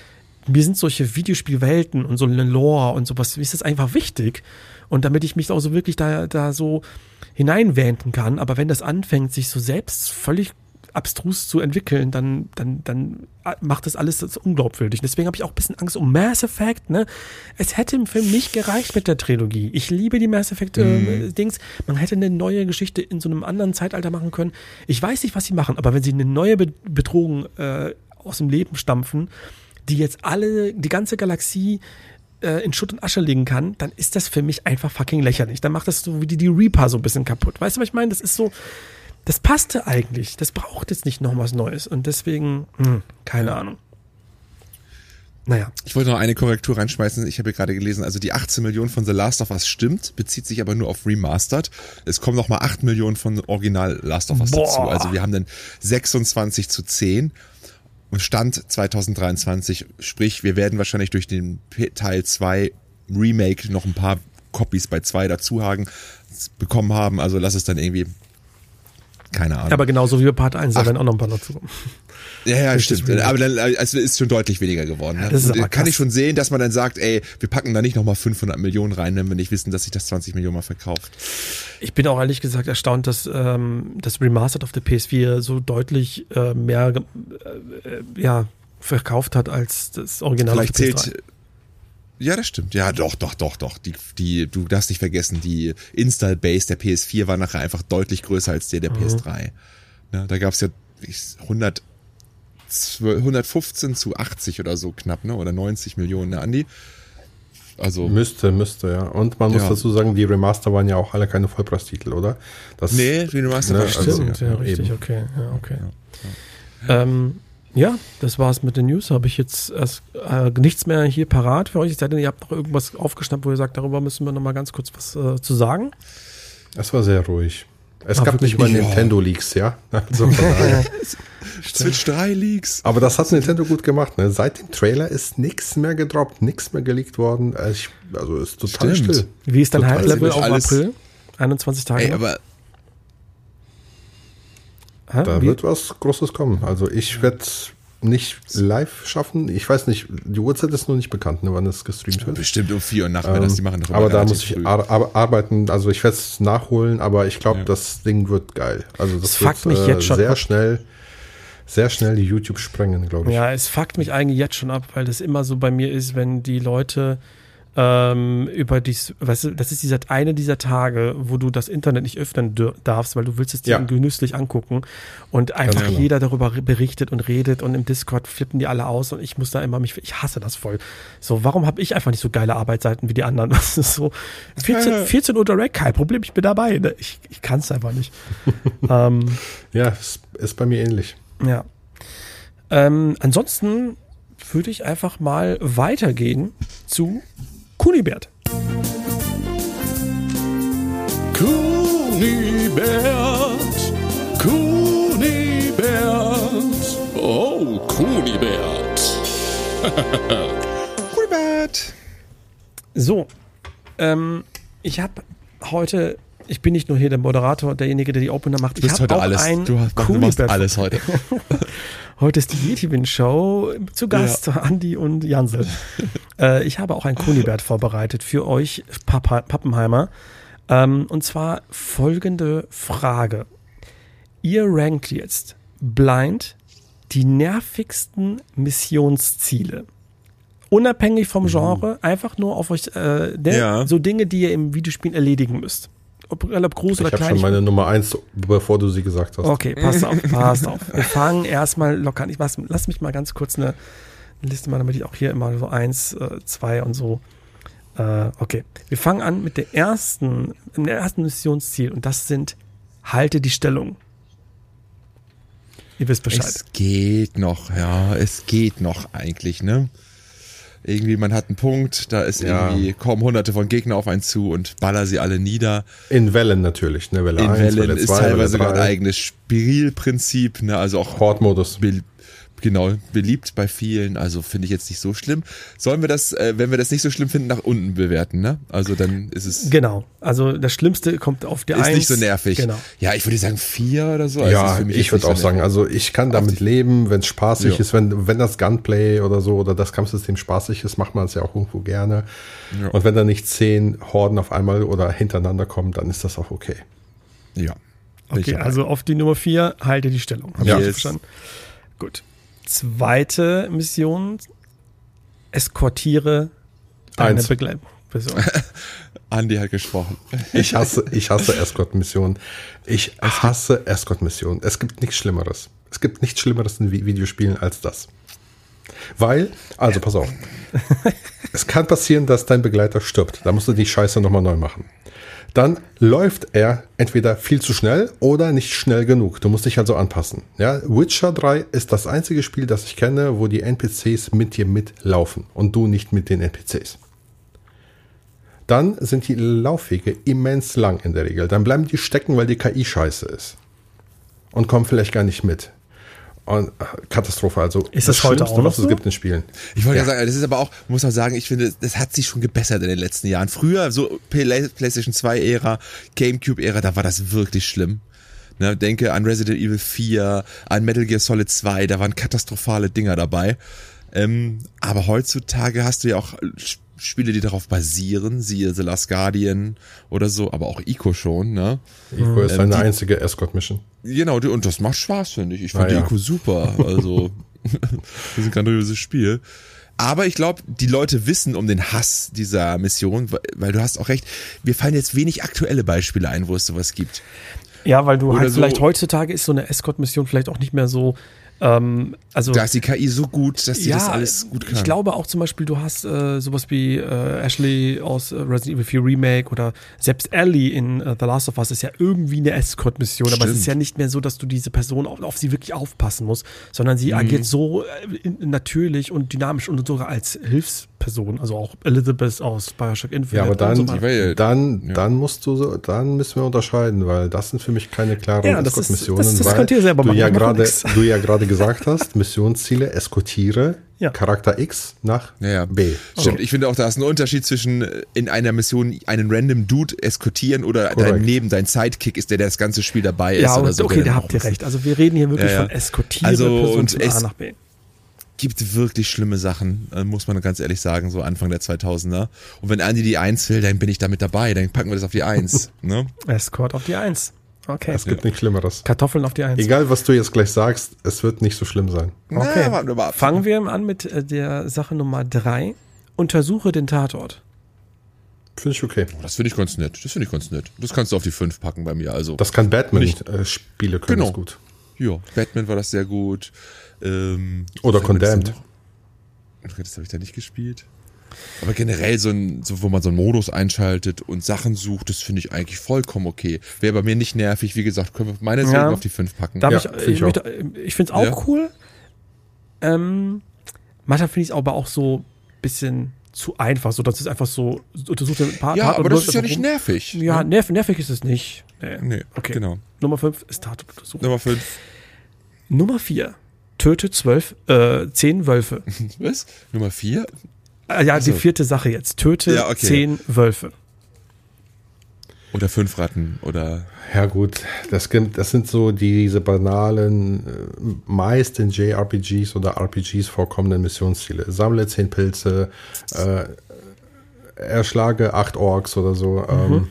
mir sind solche Videospielwelten und so eine Lore und sowas, mir ist das einfach wichtig. Und damit ich mich auch so wirklich da so hineinwählen kann. Aber wenn das anfängt, sich so selbst völlig abstrus zu entwickeln, dann macht das alles das unglaubwürdig. Deswegen habe ich auch ein bisschen Angst um Mass Effect, ne? Es hätte für mich gereicht mit der Trilogie. Ich liebe die Mass Effect Dings. Man hätte eine neue Geschichte in so einem anderen Zeitalter machen können. Ich weiß nicht, was sie machen, aber wenn sie eine neue Bedrohung aus dem Leben stampfen, die jetzt die ganze Galaxie in Schutt und Asche legen kann, dann ist das für mich einfach fucking lächerlich. Dann macht das so wie die Reaper so ein bisschen kaputt. Weißt du, was ich meine? Das ist so, das passte eigentlich. Das braucht jetzt nicht noch was Neues. Und deswegen, keine Ahnung. Naja. Ich wollte noch eine Korrektur reinschmeißen. Ich habe hier gerade gelesen, also die 18 Millionen von The Last of Us stimmt, bezieht sich aber nur auf Remastered. Es kommen nochmal 8 Millionen von Original Last of Us dazu. Also wir haben dann 26:10 und Stand 2023. Sprich, wir werden wahrscheinlich durch den Teil 2 Remake noch ein paar Copies bei 2 bekommen haben. Also lass es dann irgendwie, keine Ahnung. Aber genauso wie bei Part 1, da werden auch noch ein paar dazu kommen. Ja, stimmt. Aber dann, also ist schon deutlich weniger geworden. Ne? Das ist aber kann ich schon sehen, dass man dann sagt, ey, wir packen da nicht nochmal 500 Millionen rein, wenn wir nicht wissen, dass sich das 20 Millionen mal verkauft. Ich bin auch ehrlich gesagt erstaunt, dass das Remastered auf der PS4 so deutlich mehr verkauft hat als das Original Vielleicht auf der PS3. Ja, das stimmt. Ja, doch. Du darfst nicht vergessen, die Install-Base der PS4 war nachher einfach deutlich größer als der PS3. Ja, da gab es ja 115 zu 80 oder so knapp, ne? Oder 90 Millionen, ne, Andi? Also Müsste, ja. Und man muss dazu sagen, die Remaster waren ja auch alle keine Vollpreistitel, oder? Nee, die Remaster waren stimmt, ja, richtig, eben. Okay. Ja, okay. Ja, das war's mit den News. Habe ich jetzt erst nichts mehr hier parat für euch. Es sei denn, ihr habt noch irgendwas aufgeschnappt, wo ihr sagt, darüber müssen wir noch mal ganz kurz was zu sagen. Es war sehr ruhig. Es gab nicht mal Nintendo-Leaks, ja. Also Switch 3 Leaks. Aber das hat Nintendo gut gemacht. Ne? Seit dem Trailer ist nichts mehr gedroppt, nichts mehr geleakt worden. Also ist total still. Wie ist dein Hype-Level auf alles April? 21 Tage? Ey, aber da wird was Großes kommen. Also ich werde nicht live schaffen. Ich weiß nicht, die Uhrzeit ist noch nicht bekannt, ne, wann es gestreamt wird. Bestimmt um 4 Uhr nachmittags, die machen doch immer aber da muss ich arbeiten, also ich werde es nachholen, aber ich glaube, das Ding wird geil. Also das fuckt wird mich jetzt schon sehr schnell die YouTube sprengen, glaube ich. Ja, es fuckt mich eigentlich jetzt schon ab, weil das immer so bei mir ist, wenn die Leute über weißt du, das ist eine dieser Tage, wo du das Internet nicht öffnen darfst, weil du willst es dir genüsslich angucken und einfach jeder darüber berichtet und redet und im Discord flippen die alle aus und ich muss da immer ich hasse das voll. So, warum habe ich einfach nicht so geile Arbeitsseiten wie die anderen? Das ist so 14 Uhr direkt, kein Problem, ich bin dabei. Ne? Ich kann es einfach nicht. Ja, ist bei mir ähnlich. Ja. Ansonsten würde ich einfach mal weitergehen zu Kunibert. Oh, Kunibert. Kunibert. So, ich habe heute, ich bin nicht nur hier der Moderator, derjenige, der die Opener macht. Du bist heute alles. Du machst alles heute. Heute ist die Yeti-Win-Show. Zu Gast Andi und Jansel. Ich habe auch ein Kunibert vorbereitet für euch Pappenheimer. Und zwar folgende Frage. Ihr rankt jetzt blind die nervigsten Missionsziele. Unabhängig vom Genre, einfach nur auf euch so Dinge, die ihr im Videospiel erledigen müsst. Ob groß oder klein. Ich habe schon meine Nummer 1, bevor du sie gesagt hast. Okay, passt auf. Wir fangen erstmal locker an. Lass mich mal ganz kurz eine Liste machen, damit ich auch hier immer so 1, 2 und so. Okay, wir fangen an mit dem ersten Missionsziel und das sind Halte die Stellung. Ihr wisst Bescheid. Es geht noch eigentlich, ne? Irgendwie, man hat einen Punkt, da ist irgendwie, kommen hunderte von Gegnern auf einen zu und baller sie alle nieder. In Wellen natürlich, ne? Welle 1, Wellen Welle 2, ist teilweise Welle 3. sogar ein eigenes Spielprinzip, ne? Also auch Horde-Modus. genau, beliebt bei vielen, also finde ich jetzt nicht so schlimm. Sollen wir das, wenn wir das nicht so schlimm finden, nach unten bewerten, ne? Also dann ist es... Genau, also das Schlimmste kommt auf die 1. Ist nicht so nervig. Genau. Ja, ich würde sagen 4 oder so. Also Ja, für mich ich würde auch sagen, also ich kann damit leben, wenn es spaßig Ja. ist, wenn das Gunplay oder so oder das Kampfsystem spaßig ist, macht man es ja auch irgendwo gerne. Ja. Und wenn da nicht 10 Horden auf einmal oder hintereinander kommen, dann ist das auch okay. Ja. Okay, also auf die Nummer 4 halte die Stellung. Hab Ja. ich verstanden. Gut. Zweite Mission. Eskortiere deine 1. Begleitperson. Andi hat gesprochen. Ich hasse Escort-Missionen. Ich hasse Escort-Missionen. Es gibt nichts Schlimmeres. Es gibt nichts Schlimmeres in Videospielen als das. Weil, also pass auf. Es kann passieren, dass dein Begleiter stirbt. Da musst du die Scheiße nochmal neu machen. Dann läuft er entweder viel zu schnell oder nicht schnell genug. Du musst dich also anpassen. Ja, Witcher 3 ist das einzige Spiel, das ich kenne, wo die NPCs mit dir mitlaufen und du nicht mit den NPCs. Dann sind die Laufwege immens lang in der Regel. Dann bleiben die stecken, weil die KI scheiße ist. Und kommen vielleicht gar nicht mit. Und Katastrophe, also Ist das heute auch noch was es so? gibt in Spielen. Ich wollte ja sagen, das ist aber auch, muss auch sagen, ich finde, das hat sich schon gebessert in den letzten Jahren. Früher, so PlayStation 2-Ära, GameCube-Ära, da war das wirklich schlimm. Ne, denke an Resident Evil 4, an Metal Gear Solid 2, da waren katastrophale Dinger dabei. Aber heutzutage hast du ja auch Spiele, die darauf basieren, siehe The Last Guardian oder so, aber auch Ico schon, ne? Ico ist eine einzige Escort-Mission. Genau, und das macht Spaß, finde ich. Ich fand ja. Ico super, also das ist ein grandioses Spiel. Aber ich glaube, die Leute wissen um den Hass dieser Mission, weil du hast auch recht, mir fallen jetzt wenig aktuelle Beispiele ein, wo es sowas gibt. Ja, weil du Oder halt so- vielleicht heutzutage ist so eine Escort-Mission vielleicht auch nicht mehr so, also Da ist die KI so gut, dass die das alles gut kann. ich glaube auch zum Beispiel, du hast sowas wie Ashley aus Resident Evil 4 Remake oder selbst Ellie in The Last of Us ist ja irgendwie eine Escort-Mission, aber es Stimmt. ist ja nicht mehr so, dass du diese Person auf sie wirklich aufpassen musst, sondern sie agiert so natürlich und dynamisch und sogar als Hilfsperson, also auch Elizabeth aus Bioshock Infinite. Ja, aber und so dann, weiter. dann müssen wir unterscheiden, weil das sind für mich keine klaren Ja, das ist- Escort-Missionen, das weil könnt ihr selber machen, du ich mach ja nix. gerade gesagt hast, Missionsziele, eskortiere Ja. Charakter X nach Ja. B. Stimmt, ich finde auch, da ist ein Unterschied zwischen in einer Mission einen random Dude eskortieren oder Korrekt. dein Sidekick ist, der das ganze Spiel dabei ist Ja, oder und so. okay, der da dann habt auch ihr was- recht. Also wir reden hier wirklich Ja, ja. von eskortieren Also, Personen und von es- A nach B. Gibt wirklich schlimme Sachen, muss man ganz ehrlich sagen, so Anfang der 2000er. Und wenn Andi die 1 will, dann bin ich damit dabei, dann packen wir das auf die 1. Ne? Escort auf die 1. Okay. Es gibt nichts Schlimmeres. Kartoffeln auf die 1. Egal, was du jetzt gleich sagst, es wird nicht so schlimm sein. Okay. Na, warten wir mal ab. Fangen wir an mit der Sache Nummer 3. Untersuche den Tatort. Finde ich okay. Das finde ich ganz nett. Das kannst du auf die 5 packen bei mir. Also, Das kann Batman Nicht- Spiele können Genau. das gut. ja, Batman war das sehr gut. Oder was fällt mir das Condemned. noch? Okay, das habe ich da nicht gespielt. Aber generell so wo man so einen Modus einschaltet und Sachen sucht, das finde ich eigentlich vollkommen okay. Wäre bei mir nicht nervig. Wie gesagt, können wir meineswegen Ja. auf die 5 packen. Darf Ja, ich find ich finde es auch Ja. cool. Manchmal finde ich es aber auch so ein bisschen zu einfach, so dass es einfach so untersucht ein paar Ja, Tatort aber und das läuft ist ja einfach nicht rum. nervig. Ja, ne? nervig ist es nicht. Nee, Okay. genau. Nummer 5 ist Tatortuntersuchung. Nummer 5. Nummer 4. Töte 10 Wölfe. Was? Nummer 4? Ja, die Achso. 4. Sache jetzt. Töte Ja, okay. 10 Wölfe. Oder 5 Ratten oder. Ja gut, das sind so diese banalen, meist in JRPGs oder RPGs vorkommenden Missionsziele. Sammle 10 Pilze, erschlage 8 Orks oder so.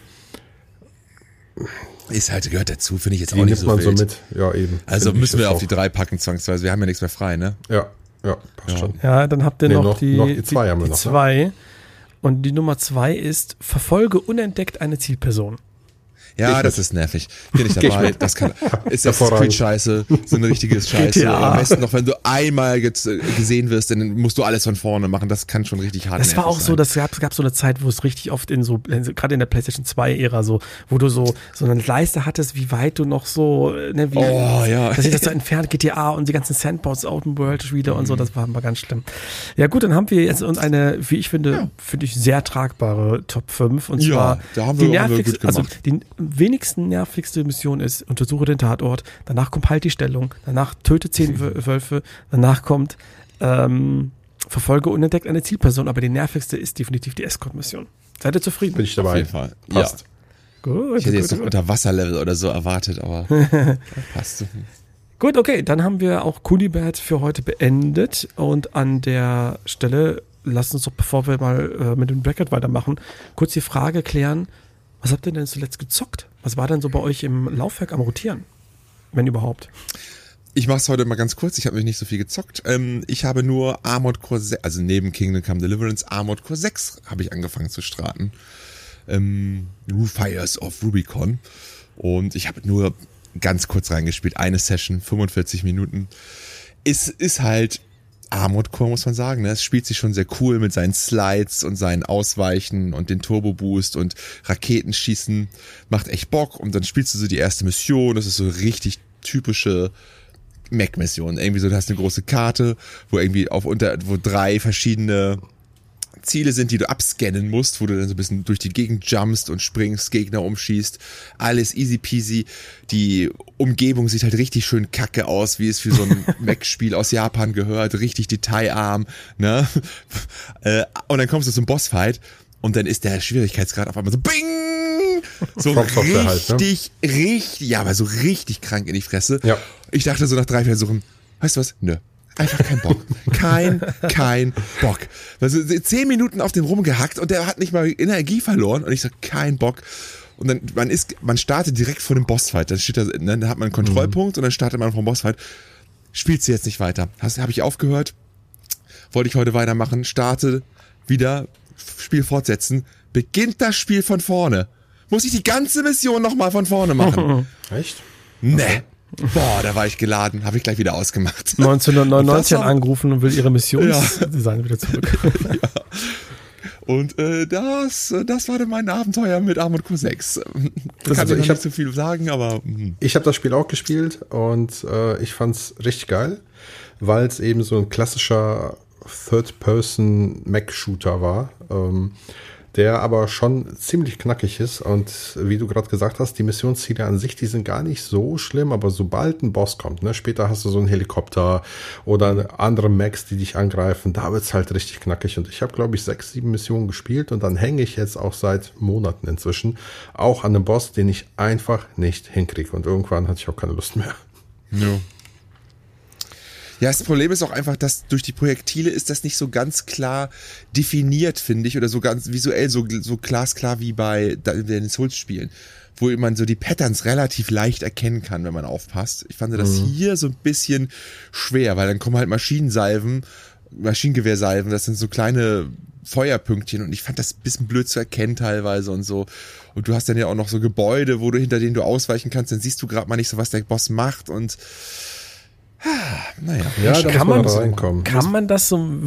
Ist halt, gehört dazu, finde ich jetzt Die auch nicht nimmt man so so wild. mit. Ja, eben. Also Finde ich müssen wir das auf die 3 packen zwangsweise. Wir haben ja nichts mehr frei, ne? Ja, passt schon. Ja, dann habt ihr Nee, noch noch die 2 haben wir die noch, ne? 2. Und die Nummer 2 ist, verfolge unentdeckt eine Zielperson. Ja, das ist nervig. Bin ich Geh ich dabei. mit. Das kann, ist das Hervorragend. Scheiße. So eine richtige Scheiße. GTA. Am besten noch, wenn du einmal gesehen wirst, dann musst du alles von vorne machen. Das kann schon richtig hart Das war nervig auch so, sein. das gab so eine Zeit, wo es richtig oft gerade in der PlayStation 2-Ära so, wo du so eine Leiste hattest, wie weit du noch so, wie, Oh, ja. dass sich das so entfernt, GTA und die ganzen Sandbox, Open World Spiele und so, das war mal ganz schlimm. Ja gut, dann haben wir jetzt eine, wie ich finde, sehr tragbare Top 5 und Ja, zwar da haben die wir nervigste, gut gemacht. wenigsten nervigste Mission ist, untersuche den Tatort, danach kommt halt die Stellung, danach töte 10 Wölfe, danach kommt verfolge unentdeckt eine Zielperson, aber die nervigste ist definitiv die Escort-Mission. Seid ihr zufrieden? Bin ich dabei. Auf jeden Fall. Passt. Ja. Gut, Ich hätte jetzt gut, noch gut. Unterwasserlevel oder so erwartet, aber passt. Gut, okay, dann haben wir auch Kunibert für heute beendet und an der Stelle lasst uns doch, bevor wir mal mit dem Bracket weitermachen, kurz die Frage klären, was habt ihr denn zuletzt gezockt? Was war denn so bei euch im Laufwerk am Rotieren? Wenn überhaupt. Ich mach's heute mal ganz kurz, ich habe mich nicht so viel gezockt. Ich habe nur Armored Core 6, also neben Kingdom Come Deliverance, Armored Core 6 habe ich angefangen zu starten. Fires of Rubicon. Und ich habe nur ganz kurz reingespielt, eine Session, 45 Minuten. Es ist halt Armored Core, muss man sagen. Ne? Es spielt sich schon sehr cool mit seinen Slides und seinen Ausweichen und den Turbo Boost und Raketenschießen. Macht echt Bock. Und dann spielst du so die erste Mission. Das ist so richtig typische Mech-Mission. Irgendwie so, du hast eine große Karte, wo irgendwie wo 3 verschiedene Ziele sind, die du abscannen musst, wo du dann so ein bisschen durch die Gegend jumpst und springst, Gegner umschießt. Alles easy peasy. Die Umgebung sieht halt richtig schön kacke aus, wie es für so ein Mech-Spiel aus Japan gehört. Richtig detailarm, ne? Und dann kommst du zum Bossfight und dann ist der Schwierigkeitsgrad auf einmal so bing! So richtig, ja, aber so richtig krank in die Fresse. Ja. Ich dachte so nach 3 Versuchen, weißt du was? Nö. Einfach kein Bock. Kein Bock. Also 10 Minuten auf dem rumgehackt und der hat nicht mal Energie verloren und ich so, kein Bock. Und dann, man startet direkt vor dem Bossfight. Dann steht da, dann hat man einen Kontrollpunkt und dann startet man vor dem Bossfight. Spielst du jetzt nicht weiter? Habe ich aufgehört? Wollte ich heute weitermachen? Starte wieder, Spiel fortsetzen. Beginnt das Spiel von vorne. Muss ich die ganze Mission nochmal von vorne machen? Echt? Nee. Boah, da war ich geladen. Habe ich gleich wieder ausgemacht. 1999 angerufen und will ihre Missionsdesign wieder zurück. Ja. Und das war dann mein Abenteuer mit Armored Core 6. Ich kann nicht so viel sagen, aber... Ich habe das Spiel auch gespielt und ich fand's richtig geil, weil es eben so ein klassischer Third-Person-Mech-Shooter war, der aber schon ziemlich knackig ist und wie du gerade gesagt hast, die Missionsziele an sich, die sind gar nicht so schlimm, aber sobald ein Boss kommt, ne, später hast du so einen Helikopter oder andere Mechs, die dich angreifen, da wird's halt richtig knackig und ich habe, glaube ich, 6, 7 Missionen gespielt und dann hänge ich jetzt auch seit Monaten inzwischen auch an einem Boss, den ich einfach nicht hinkriege und irgendwann hatte ich auch keine Lust mehr. Ja. Ja, das Problem ist auch einfach, dass durch die Projektile ist das nicht so ganz klar definiert, finde ich, oder so ganz visuell so glasklar wie bei den Souls-Spielen, wo man so die Patterns relativ leicht erkennen kann, wenn man aufpasst. Ich fand das hier so ein bisschen schwer, weil dann kommen halt Maschinengewehrsalven, das sind so kleine Feuerpünktchen und ich fand das ein bisschen blöd zu erkennen teilweise und so. Und du hast dann ja auch noch so Gebäude, hinter denen du ausweichen kannst, dann siehst du gerade mal nicht so, was der Boss macht und naja. Ja, da kann muss man reinkommen. Kann man das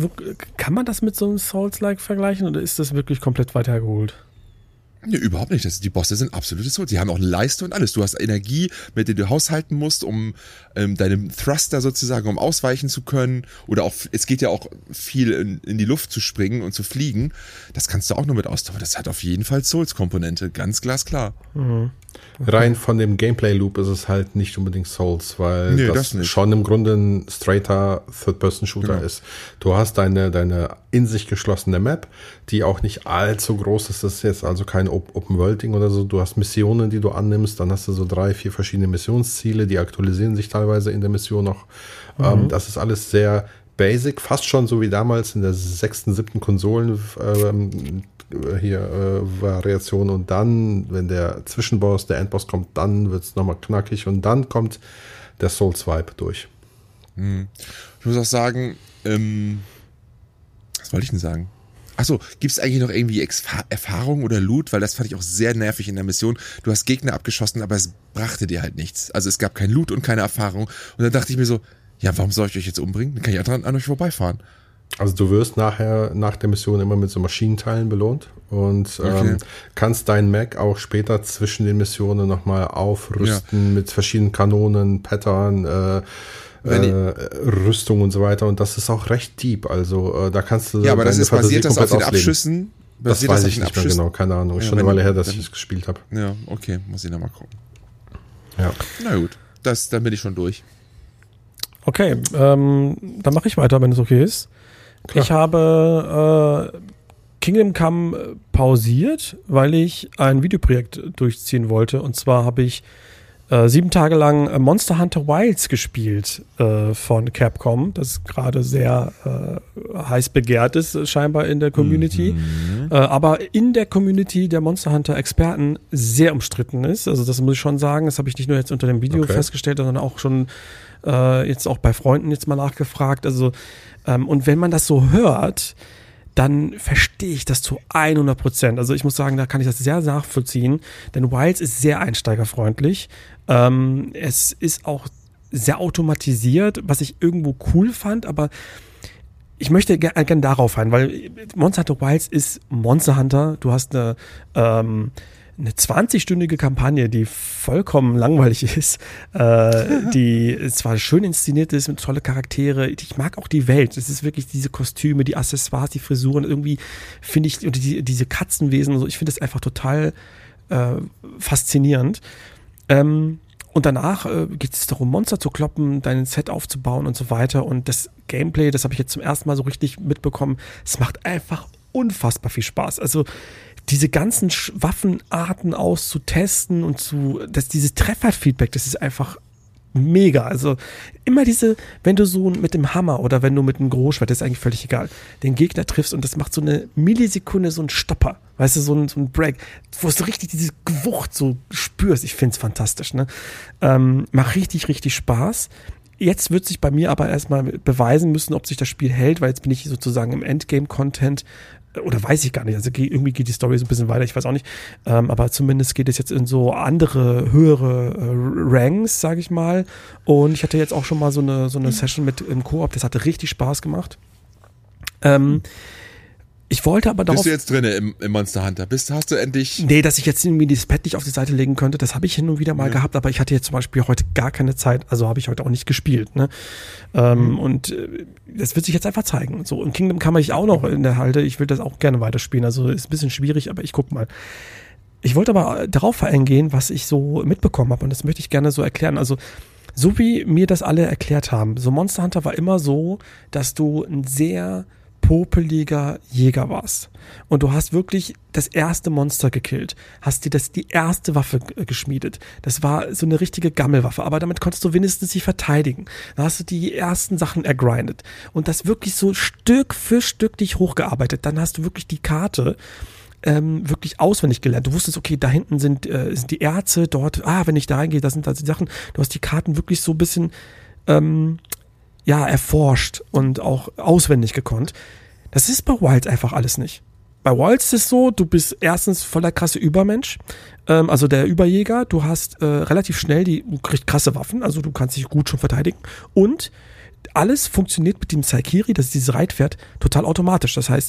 mit so einem Souls-like vergleichen oder ist das wirklich komplett weitergeholt? Nee, überhaupt nicht. Die Bosse sind absolute Souls. Die haben auch eine Leiste und alles. Du hast Energie, mit der du haushalten musst, um deinem Thruster sozusagen, um ausweichen zu können. Oder auch, es geht ja auch viel in die Luft zu springen und zu fliegen. Das kannst du auch nur mit austauschen. Das hat auf jeden Fall Souls-Komponente. Ganz glasklar. Mhm. Rein von dem Gameplay-Loop ist es halt nicht unbedingt Souls, weil das schon im Grunde ein straighter Third-Person-Shooter ist. Du hast deine in sich geschlossene Map, die auch nicht allzu groß ist. Das ist jetzt also kein Open-World-Ding oder so. Du hast Missionen, die du annimmst, dann hast du so 3, 4 verschiedene Missionsziele, die aktualisieren sich teilweise in der Mission noch. Das ist alles sehr basic, fast schon so wie damals in der 6., 7. Konsolen Variation und dann, wenn der Zwischenboss, der Endboss kommt, dann wird's nochmal knackig und dann kommt der Souls-Vibe durch. Ich muss auch sagen, was wollte ich denn sagen? Achso, gibt's eigentlich noch irgendwie Erfahrung oder Loot? Weil das fand ich auch sehr nervig in der Mission. Du hast Gegner abgeschossen, aber es brachte dir halt nichts. Also es gab kein Loot und keine Erfahrung. Und dann dachte ich mir so, ja, warum soll ich euch jetzt umbringen? Dann kann ich an euch vorbeifahren. Also du wirst nachher nach der Mission immer mit so Maschinenteilen belohnt und kannst deinen Mech auch später zwischen den Missionen nochmal aufrüsten mit verschiedenen Kanonen, Pattern, Rüstung und so weiter und das ist auch recht deep, also da kannst du aber das ist basiert das auf den Abschüssen Das weiß ich nicht mehr genau, keine Ahnung. Schon eine Weile her, dass ich es gespielt habe. Ja, okay, muss ich nochmal gucken. Ja. Na gut, dann bin ich schon durch. Okay, dann mache ich weiter, wenn es okay ist. Klar. Ich habe Kingdom Come pausiert, weil ich ein Videoprojekt durchziehen wollte. Und zwar habe ich 7 Tage lang Monster Hunter Wilds gespielt von Capcom, das gerade sehr heiß begehrt ist, scheinbar in der Community. Aber in der Community der Monster Hunter Experten sehr umstritten ist. Also das muss ich schon sagen, das habe ich nicht nur jetzt unter dem Video festgestellt, sondern auch schon jetzt auch bei Freunden jetzt mal nachgefragt. Also und wenn man das so hört, dann verstehe ich das zu 100%. Also ich muss sagen, da kann ich das sehr nachvollziehen, denn Wilds ist sehr einsteigerfreundlich. Es ist auch sehr automatisiert, was ich irgendwo cool fand, aber ich möchte gerne darauf ein, weil Monster Hunter Wilds ist Monster Hunter. Du hast eine 20-stündige Kampagne, die vollkommen langweilig ist, die zwar schön inszeniert ist, mit tolle Charaktere. Ich mag auch die Welt. Es ist wirklich diese Kostüme, die Accessoires, die Frisuren. Irgendwie finde ich, und diese Katzenwesen und so, ich finde das einfach total faszinierend. Und danach geht es darum, Monster zu kloppen, dein Set aufzubauen und so weiter. Und das Gameplay, das habe ich jetzt zum ersten Mal so richtig mitbekommen, es macht einfach unfassbar viel Spaß. Also diese ganzen Waffenarten auszutesten und dieses Trefferfeedback, das ist einfach mega. Also immer wenn du so mit dem Hammer oder wenn du mit einem Großschwert, das ist eigentlich völlig egal, den Gegner triffst und das macht so eine Millisekunde so einen Stopper, weißt du, so ein Break, wo du richtig diese Gewucht so spürst. Ich find's fantastisch, ne? Macht richtig, richtig Spaß. Jetzt wird sich bei mir aber erstmal beweisen müssen, ob sich das Spiel hält, weil jetzt bin ich sozusagen im Endgame-Content. Oder weiß ich gar nicht, also irgendwie geht die Story so ein bisschen weiter, ich weiß auch nicht, aber zumindest geht es jetzt in so andere, höhere Ranks, sage ich mal, und ich hatte jetzt auch schon mal so eine Session mit im Koop, das hatte richtig Spaß gemacht. Ich wollte aber darauf... Bist du jetzt drin im Monster Hunter? Hast du endlich... Nee, dass ich jetzt irgendwie das Pad nicht auf die Seite legen könnte, das habe ich hin und wieder mal gehabt, aber ich hatte jetzt zum Beispiel heute gar keine Zeit, also habe ich heute auch nicht gespielt, ne? Und das wird sich jetzt einfach zeigen. So, im Kingdom Come ich auch noch in der Halte, ich will das auch gerne weiterspielen, also ist ein bisschen schwierig, aber ich guck mal. Ich wollte aber darauf eingehen, was ich so mitbekommen habe, und das möchte ich gerne so erklären, also so wie mir das alle erklärt haben, so Monster Hunter war immer so, dass du ein sehr popeliger Jäger warst. Und du hast wirklich das erste Monster gekillt. Hast dir die erste Waffe geschmiedet. Das war so eine richtige Gammelwaffe, aber damit konntest du wenigstens dich verteidigen. Dann hast du die ersten Sachen ergrindet. Und das wirklich so Stück für Stück dich hochgearbeitet. Dann hast du wirklich die Karte wirklich auswendig gelernt. Du wusstest, okay, da hinten sind die Erze, dort, wenn ich da reingehe, das sind also die Sachen. Du hast die Karten wirklich so ein bisschen erforscht und auch auswendig gekonnt. Das ist bei Wilds einfach alles nicht. Bei Wilds ist es so, du bist erstens voller krasse Übermensch, also der Überjäger, du hast relativ schnell du kriegst krasse Waffen, also du kannst dich gut schon verteidigen und alles funktioniert mit dem Saikiri, das ist dieses Reitpferd, total automatisch. Das heißt,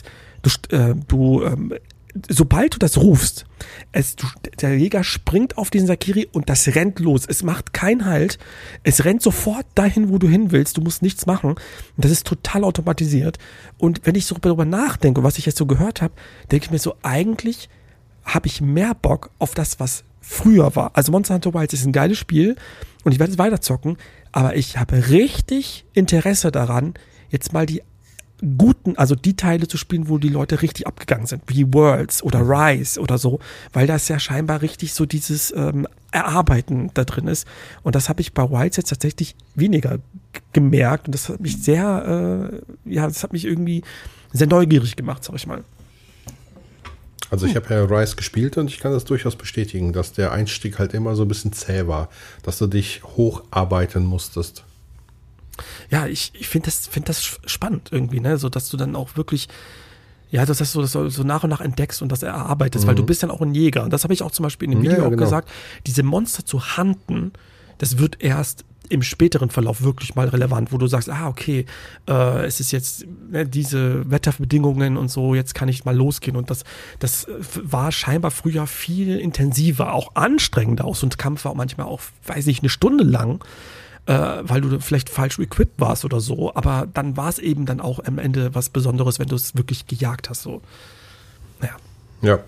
sobald du das rufst, der Jäger springt auf diesen Saikiri und das rennt los. Es macht keinen Halt. Es rennt sofort dahin, wo du hin willst. Du musst nichts machen. Und das ist total automatisiert. Und wenn ich so darüber nachdenke, was ich jetzt so gehört habe, denke ich mir so, eigentlich habe ich mehr Bock auf das, was früher war. Also Monster Hunter Wilds ist ein geiles Spiel und ich werde es weiterzocken, aber ich habe richtig Interesse daran, jetzt mal die Teile zu spielen, wo die Leute richtig abgegangen sind, wie Worlds oder Rise oder so, weil das ja scheinbar richtig so dieses Erarbeiten da drin ist. Und das habe ich bei Wilds jetzt tatsächlich weniger gemerkt und das hat mich das hat mich irgendwie sehr neugierig gemacht, sag ich mal. Also ich habe ja Rise gespielt und ich kann das durchaus bestätigen, dass der Einstieg halt immer so ein bisschen zäh war, dass du dich hocharbeiten musstest. Ja, ich finde das spannend irgendwie, ne, so dass du dann auch wirklich, dass du das so nach und nach entdeckst und das erarbeitest, weil du bist dann auch ein Jäger. Und das habe ich auch zum Beispiel in dem Video auch gesagt, diese Monster zu hunten, das wird erst im späteren Verlauf wirklich mal relevant, wo du sagst, okay, es ist jetzt diese Wetterbedingungen und so, jetzt kann ich mal losgehen. Und das war scheinbar früher viel intensiver, auch anstrengender. Auch so ein Kampf war manchmal auch, weiß ich, eine Stunde lang, weil du vielleicht falsch equipped warst oder so, aber dann war es eben dann auch am Ende was Besonderes, wenn du es wirklich gejagt hast, so. Naja. Ja.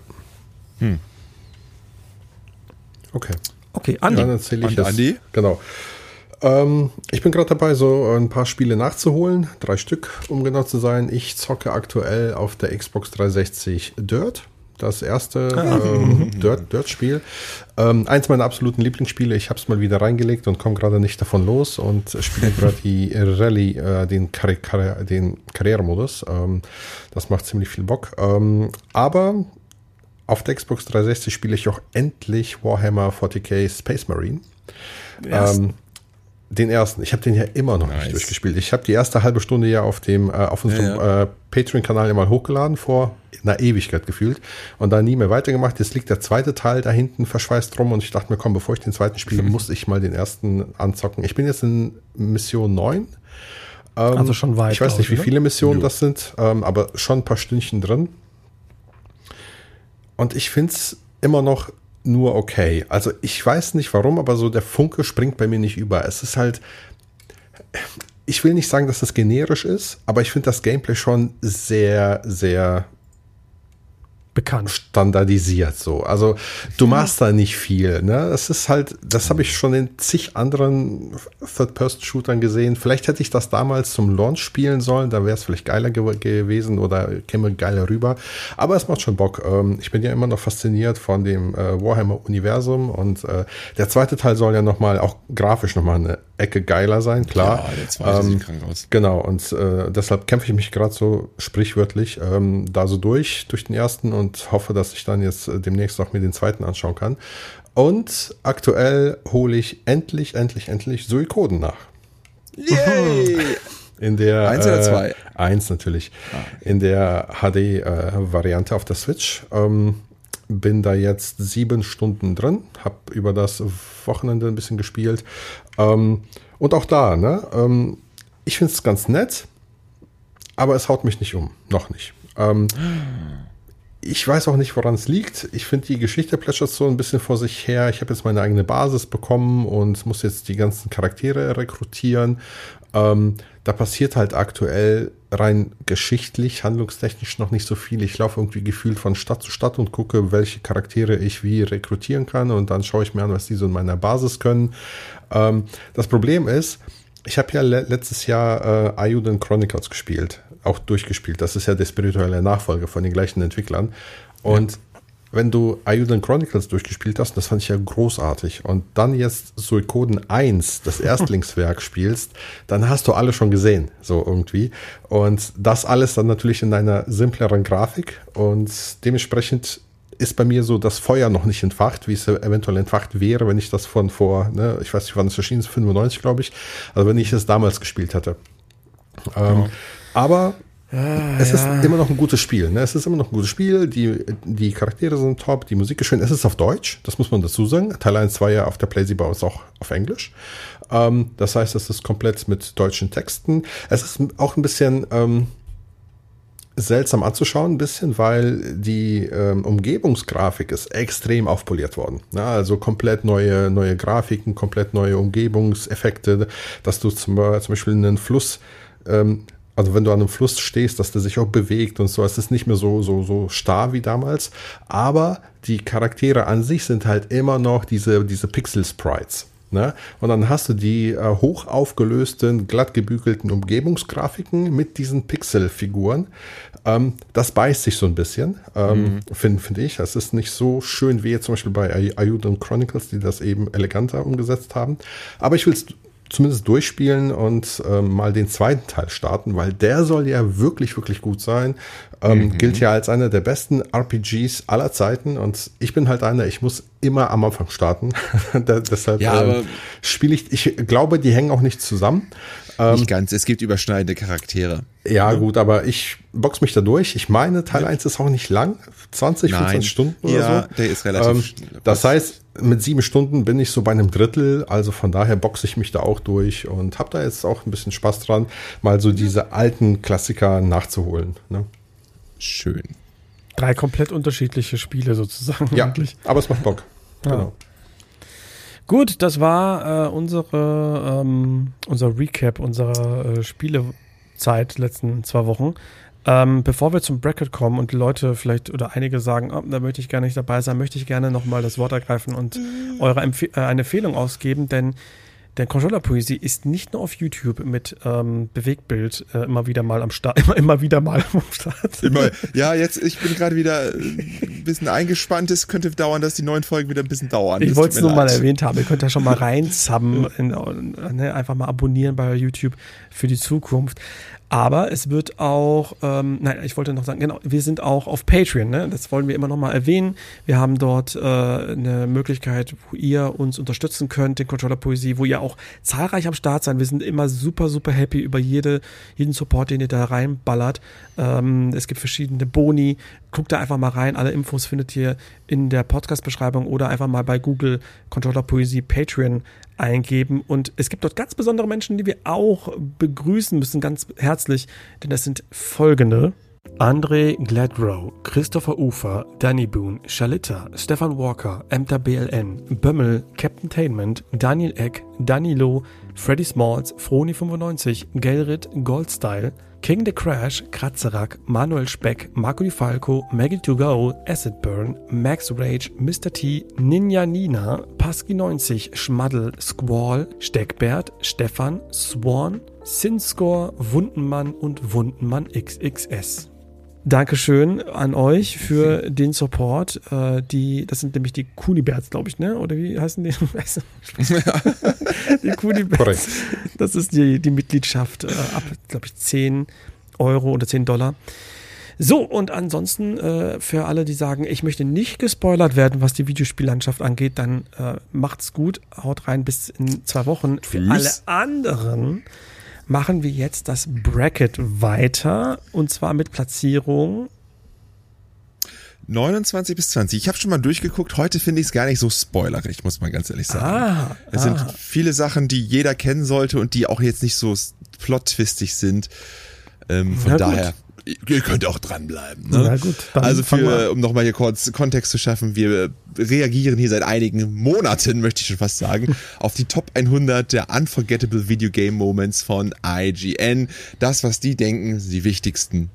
Okay. Okay, Andi. Dann erzähle ich Und Andi? Genau. Ich bin gerade dabei, so ein paar Spiele nachzuholen. 3 Stück, um genau zu sein. Ich zocke aktuell auf der Xbox 360 Dirt. Das erste Dirt-Spiel. Eins meiner absoluten Lieblingsspiele. Ich habe es mal wieder reingelegt und komme gerade nicht davon los und spiele gerade die Rallye, den Karrieremodus. Das macht ziemlich viel Bock. Aber auf der Xbox 360 spiele ich auch endlich Warhammer 40k Space Marine. Den ersten. Ich habe den ja immer noch nicht durchgespielt. Ich habe die erste halbe Stunde ja auf unserem Patreon-Kanal ja mal hochgeladen, vor einer Ewigkeit gefühlt. Und dann nie mehr weitergemacht. Jetzt liegt der zweite Teil da hinten verschweißt rum und ich dachte mir, komm, bevor ich den zweiten spiele, muss ich mal den ersten anzocken. Ich bin jetzt in Mission 9. Also schon weit. Ich weiß nicht, wie viele Missionen das sind, aber schon ein paar Stündchen drin. Und ich finde es immer noch nur okay. Also ich weiß nicht warum, aber so der Funke springt bei mir nicht über. Es ist halt, ich will nicht sagen, dass das generisch ist, aber ich finde das Gameplay schon sehr, sehr bekannt, standardisiert so. Also du machst da nicht viel, ne? Es ist halt, das habe ich schon in zig anderen Third-Person-Shootern gesehen. Vielleicht hätte ich das damals zum Launch spielen sollen, da wäre es vielleicht geiler gewesen oder käme geiler rüber. Aber es macht schon Bock. Ich bin ja immer noch fasziniert von dem Warhammer-Universum und der zweite Teil soll ja nochmal, auch grafisch nochmal eine Ecke geiler sein, klar. Ja, der zweite sieht krank aus. Genau, und deshalb kämpfe ich mich gerade so sprichwörtlich da so durch den ersten und hoffe, dass ich dann jetzt demnächst auch mir den zweiten anschauen kann. Und aktuell hole ich endlich Suikoden nach. Yay! In der 1 oder 2? 1 natürlich. In der HD-Variante auf der Switch. Bin da jetzt 7 Stunden drin, habe über das Wochenende ein bisschen gespielt. Und auch da, ne? Ich finde es ganz nett, aber es haut mich nicht um. Noch nicht. Ich weiß auch nicht, woran es liegt. Ich finde, die Geschichte plätschert so ein bisschen vor sich her. Ich habe jetzt meine eigene Basis bekommen und muss jetzt die ganzen Charaktere rekrutieren. Da passiert halt aktuell rein geschichtlich, handlungstechnisch noch nicht so viel. Ich laufe irgendwie gefühlt von Stadt zu Stadt und gucke, welche Charaktere ich wie rekrutieren kann. Und dann schaue ich mir an, was die so in meiner Basis können. Das Problem ist, ich habe ja letztes Jahr Eiyuden Chronicles gespielt, auch durchgespielt. Das ist ja der spirituelle Nachfolger von den gleichen Entwicklern. Und wenn du Eiyuden Chronicles durchgespielt hast, das fand ich ja großartig, und dann jetzt Suikoden 1, das Erstlingswerk, spielst, dann hast du alle schon gesehen, so irgendwie. Und das alles dann natürlich in einer simpleren Grafik, und dementsprechend ist bei mir so das Feuer noch nicht entfacht, wie es eventuell entfacht wäre, wenn ich das von vor, ne, ich weiß nicht, wann es erschienen ist, 95, glaube ich, also wenn ich es damals gespielt hätte. Aber es ist immer noch ein gutes Spiel. Ne? Es ist immer noch ein gutes Spiel. Die Charaktere sind top, die Musik ist schön. Es ist auf Deutsch, das muss man dazu sagen. Teil 1 war ja auf der PlayStation bei uns auch auf Englisch. Das heißt, es ist komplett mit deutschen Texten. Es ist auch ein bisschen seltsam anzuschauen, ein bisschen, weil die Umgebungsgrafik ist extrem aufpoliert worden. Ja, also komplett neue Grafiken, komplett neue Umgebungseffekte, dass du zum Beispiel einen Fluss, also wenn du an einem Fluss stehst, dass der sich auch bewegt und so. Es ist nicht mehr so starr wie damals, aber die Charaktere an sich sind halt immer noch diese Pixel-Sprites. Ne? Und dann hast du die hoch aufgelösten, glatt gebügelten Umgebungsgrafiken mit diesen Pixelfiguren. Das beißt sich so ein bisschen, finde ich. Es ist nicht so schön wie jetzt zum Beispiel bei Eiyuden Chronicles, die das eben eleganter umgesetzt haben. Aber ich will es zumindest durchspielen und mal den zweiten Teil starten, weil der soll ja wirklich, wirklich gut sein. Gilt ja als einer der besten RPGs aller Zeiten, und ich bin halt einer, ich muss immer am Anfang starten. Deshalb spiele ich glaube, die hängen auch nicht zusammen. Nicht ganz, es gibt überschneidende Charaktere. Ja, gut, aber ich box mich da durch. Ich meine, Teil 1 ist auch nicht lang, 20, 25 Stunden oder so. Ja, der ist relativ das heißt, mit 7 Stunden bin ich so bei einem Drittel, also von daher boxe ich mich da auch durch und habe da jetzt auch ein bisschen Spaß dran, mal so diese alten Klassiker nachzuholen. Ne? Schön. 3 komplett unterschiedliche Spiele sozusagen. Ja, eigentlich. Aber es macht Bock. Ja. Genau. Gut, das war unser Recap unserer Spielezeit letzten 2 Wochen. Bevor wir zum Bracket kommen und die Leute vielleicht oder einige sagen, oh, da möchte ich gerne nicht dabei sein, möchte ich gerne nochmal das Wort ergreifen und eine Empfehlung ausgeben, denn der Controller-Poesie ist nicht nur auf YouTube mit Bewegtbild immer wieder mal am Start. Immer wieder mal am Start. Ich bin gerade wieder ein bisschen eingespannt. Es könnte dauern, dass die neuen Folgen wieder ein bisschen dauern. Ich wollte es nur mal erwähnt haben. Ihr könnt ja schon mal reinzappen, einfach mal abonnieren bei YouTube für die Zukunft. Aber es wird auch, ich wollte noch sagen, genau, wir sind auch auf Patreon, ne? Das wollen wir immer noch mal erwähnen. Wir haben dort eine Möglichkeit, wo ihr uns unterstützen könnt, den Controller-Poesie, wo ihr auch zahlreich am Start seid. Wir sind immer super, super happy über jeden Support, den ihr da reinballert. Es gibt verschiedene Boni. Guckt da einfach mal rein. Alle Infos findet ihr in der Podcast-Beschreibung oder einfach mal bei Google Controller-Poesie Patreon eingeben. Und es gibt dort ganz besondere Menschen, die wir auch begrüßen müssen, ganz herzlich, denn das sind folgende: André Gladrow, Christopher Ufer, Danny Boone, Shalita, Stefan Walker, Emter BLN, Bömmel, Captain Tainment, Daniel Eck, Danilo, Freddy Smalls, Froni95, Gelrit, Goldstyle, King the Crash, Kratzerak, Manuel Speck, Marco Di Falco, Maggie to Go, Acid Burn, Max Rage, Mr. T, Ninja Nina, Pasky90, Schmaddel, Squall, Steckbert, Stefan, Swan, Sinscore, Wundenmann und Wundenmann XXS. Dankeschön an euch für den Support. Das sind nämlich die Kunibärts, glaube ich, ne? Oder wie heißen die? Die Kunibärts. Das ist die Mitgliedschaft ab, glaube ich, 10 Euro oder $10. So, und ansonsten für alle, die sagen, ich möchte nicht gespoilert werden, was die Videospiellandschaft angeht, dann macht's gut, haut rein bis in 2 Wochen. Für alle anderen machen wir jetzt das Bracket weiter, und zwar mit Platzierung 29 bis 20. Ich habe schon mal durchgeguckt. Heute finde ich es gar nicht so spoilerig, muss man ganz ehrlich sagen. Es sind viele Sachen, die jeder kennen sollte und die auch jetzt nicht so plot-twistig sind. Von daher, ihr könnt auch dranbleiben. Ne? Na gut, also um nochmal hier kurz Kontext zu schaffen, wir reagieren hier seit einigen Monaten, möchte ich schon fast sagen, auf die Top 100 der Unforgettable Video Game Moments von IGN. Das, was die denken, die wichtigsten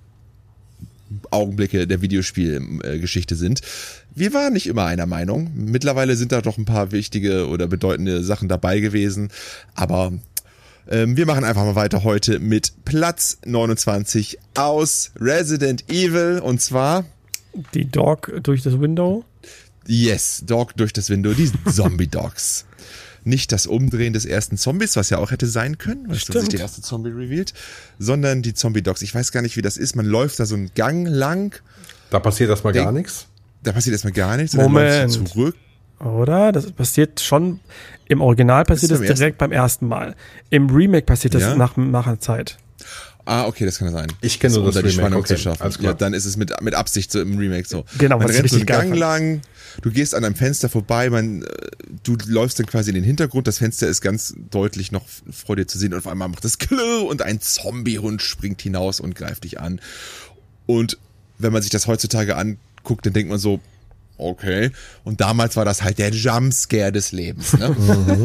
Augenblicke der Videospielgeschichte sind. Wir waren nicht immer einer Meinung. Mittlerweile sind da doch ein paar wichtige oder bedeutende Sachen dabei gewesen. Aber wir machen einfach mal weiter heute mit Platz 29 aus Resident Evil, und zwar die Dog durch das Window. Yes, Dog durch das Window, die Zombie-Dogs. Nicht das Umdrehen des ersten Zombies, was ja auch hätte sein können, was sich der erste Zombie revealed, sondern die Zombie-Dogs. Ich weiß gar nicht, wie das ist. Man läuft da so einen Gang lang. Da passiert erstmal gar nichts? Da passiert erstmal gar nichts. Moment. Dann läufst du zurück. Oder? Das passiert schon, im Original passiert das direkt beim ersten Mal. Im Remake passiert das nach einer Zeit. Ah, okay, das kann sein. Ich kenne nur das Remake, die Spannung okay, zu schaffen. Ja, dann ist es mit Absicht so im Remake so. Genau, man was rennt so einen richtig Gang lang, du gehst an einem Fenster vorbei, du läufst dann quasi in den Hintergrund, das Fenster ist ganz deutlich noch vor dir zu sehen und auf einmal macht es Klirr und ein Zombiehund springt hinaus und greift dich an. Und wenn man sich das heutzutage anguckt, dann denkt man so, okay. Und damals war das halt der Jumpscare des Lebens, ne?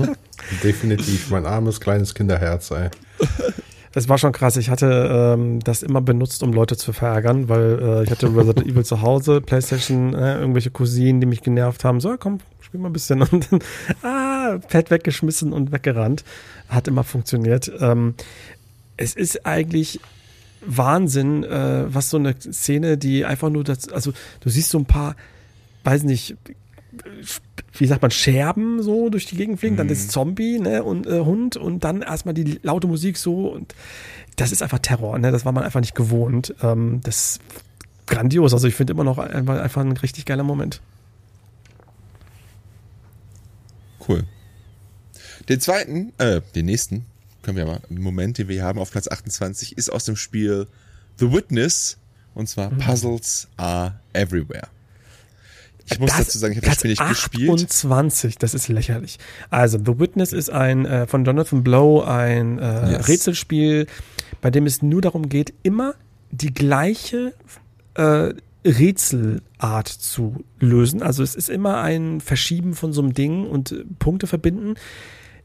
Definitiv, mein armes, kleines Kinderherz, ey. Das war schon krass. Ich hatte das immer benutzt, um Leute zu verärgern, weil ich hatte Resident Evil zu Hause, Playstation, irgendwelche Cousinen, die mich genervt haben. So, komm, spiel mal ein bisschen. Und dann, Pad weggeschmissen und weggerannt. Hat immer funktioniert. Es ist eigentlich Wahnsinn, was so eine Szene, die einfach nur also du siehst so ein paar, weiß nicht, wie sagt man, Scherben so durch die Gegend fliegen, dann das Zombie, ne, und Hund und dann erstmal die laute Musik so, und das ist einfach Terror, ne, das war man einfach nicht gewohnt. Das ist grandios, also ich finde immer noch einfach ein richtig geiler Moment. Cool. Den nächsten, können wir mal, Moment, den wir hier haben auf Platz 28, ist aus dem Spiel The Witness, und zwar Puzzles Are Everywhere. Ich muss dazu sagen, ich habe das Spiel nicht gespielt. 28, das ist lächerlich. Also, The Witness ist von Jonathan Blow ein Rätselspiel, bei dem es nur darum geht, immer die gleiche Rätselart zu lösen. Also, es ist immer ein Verschieben von so einem Ding und Punkte verbinden.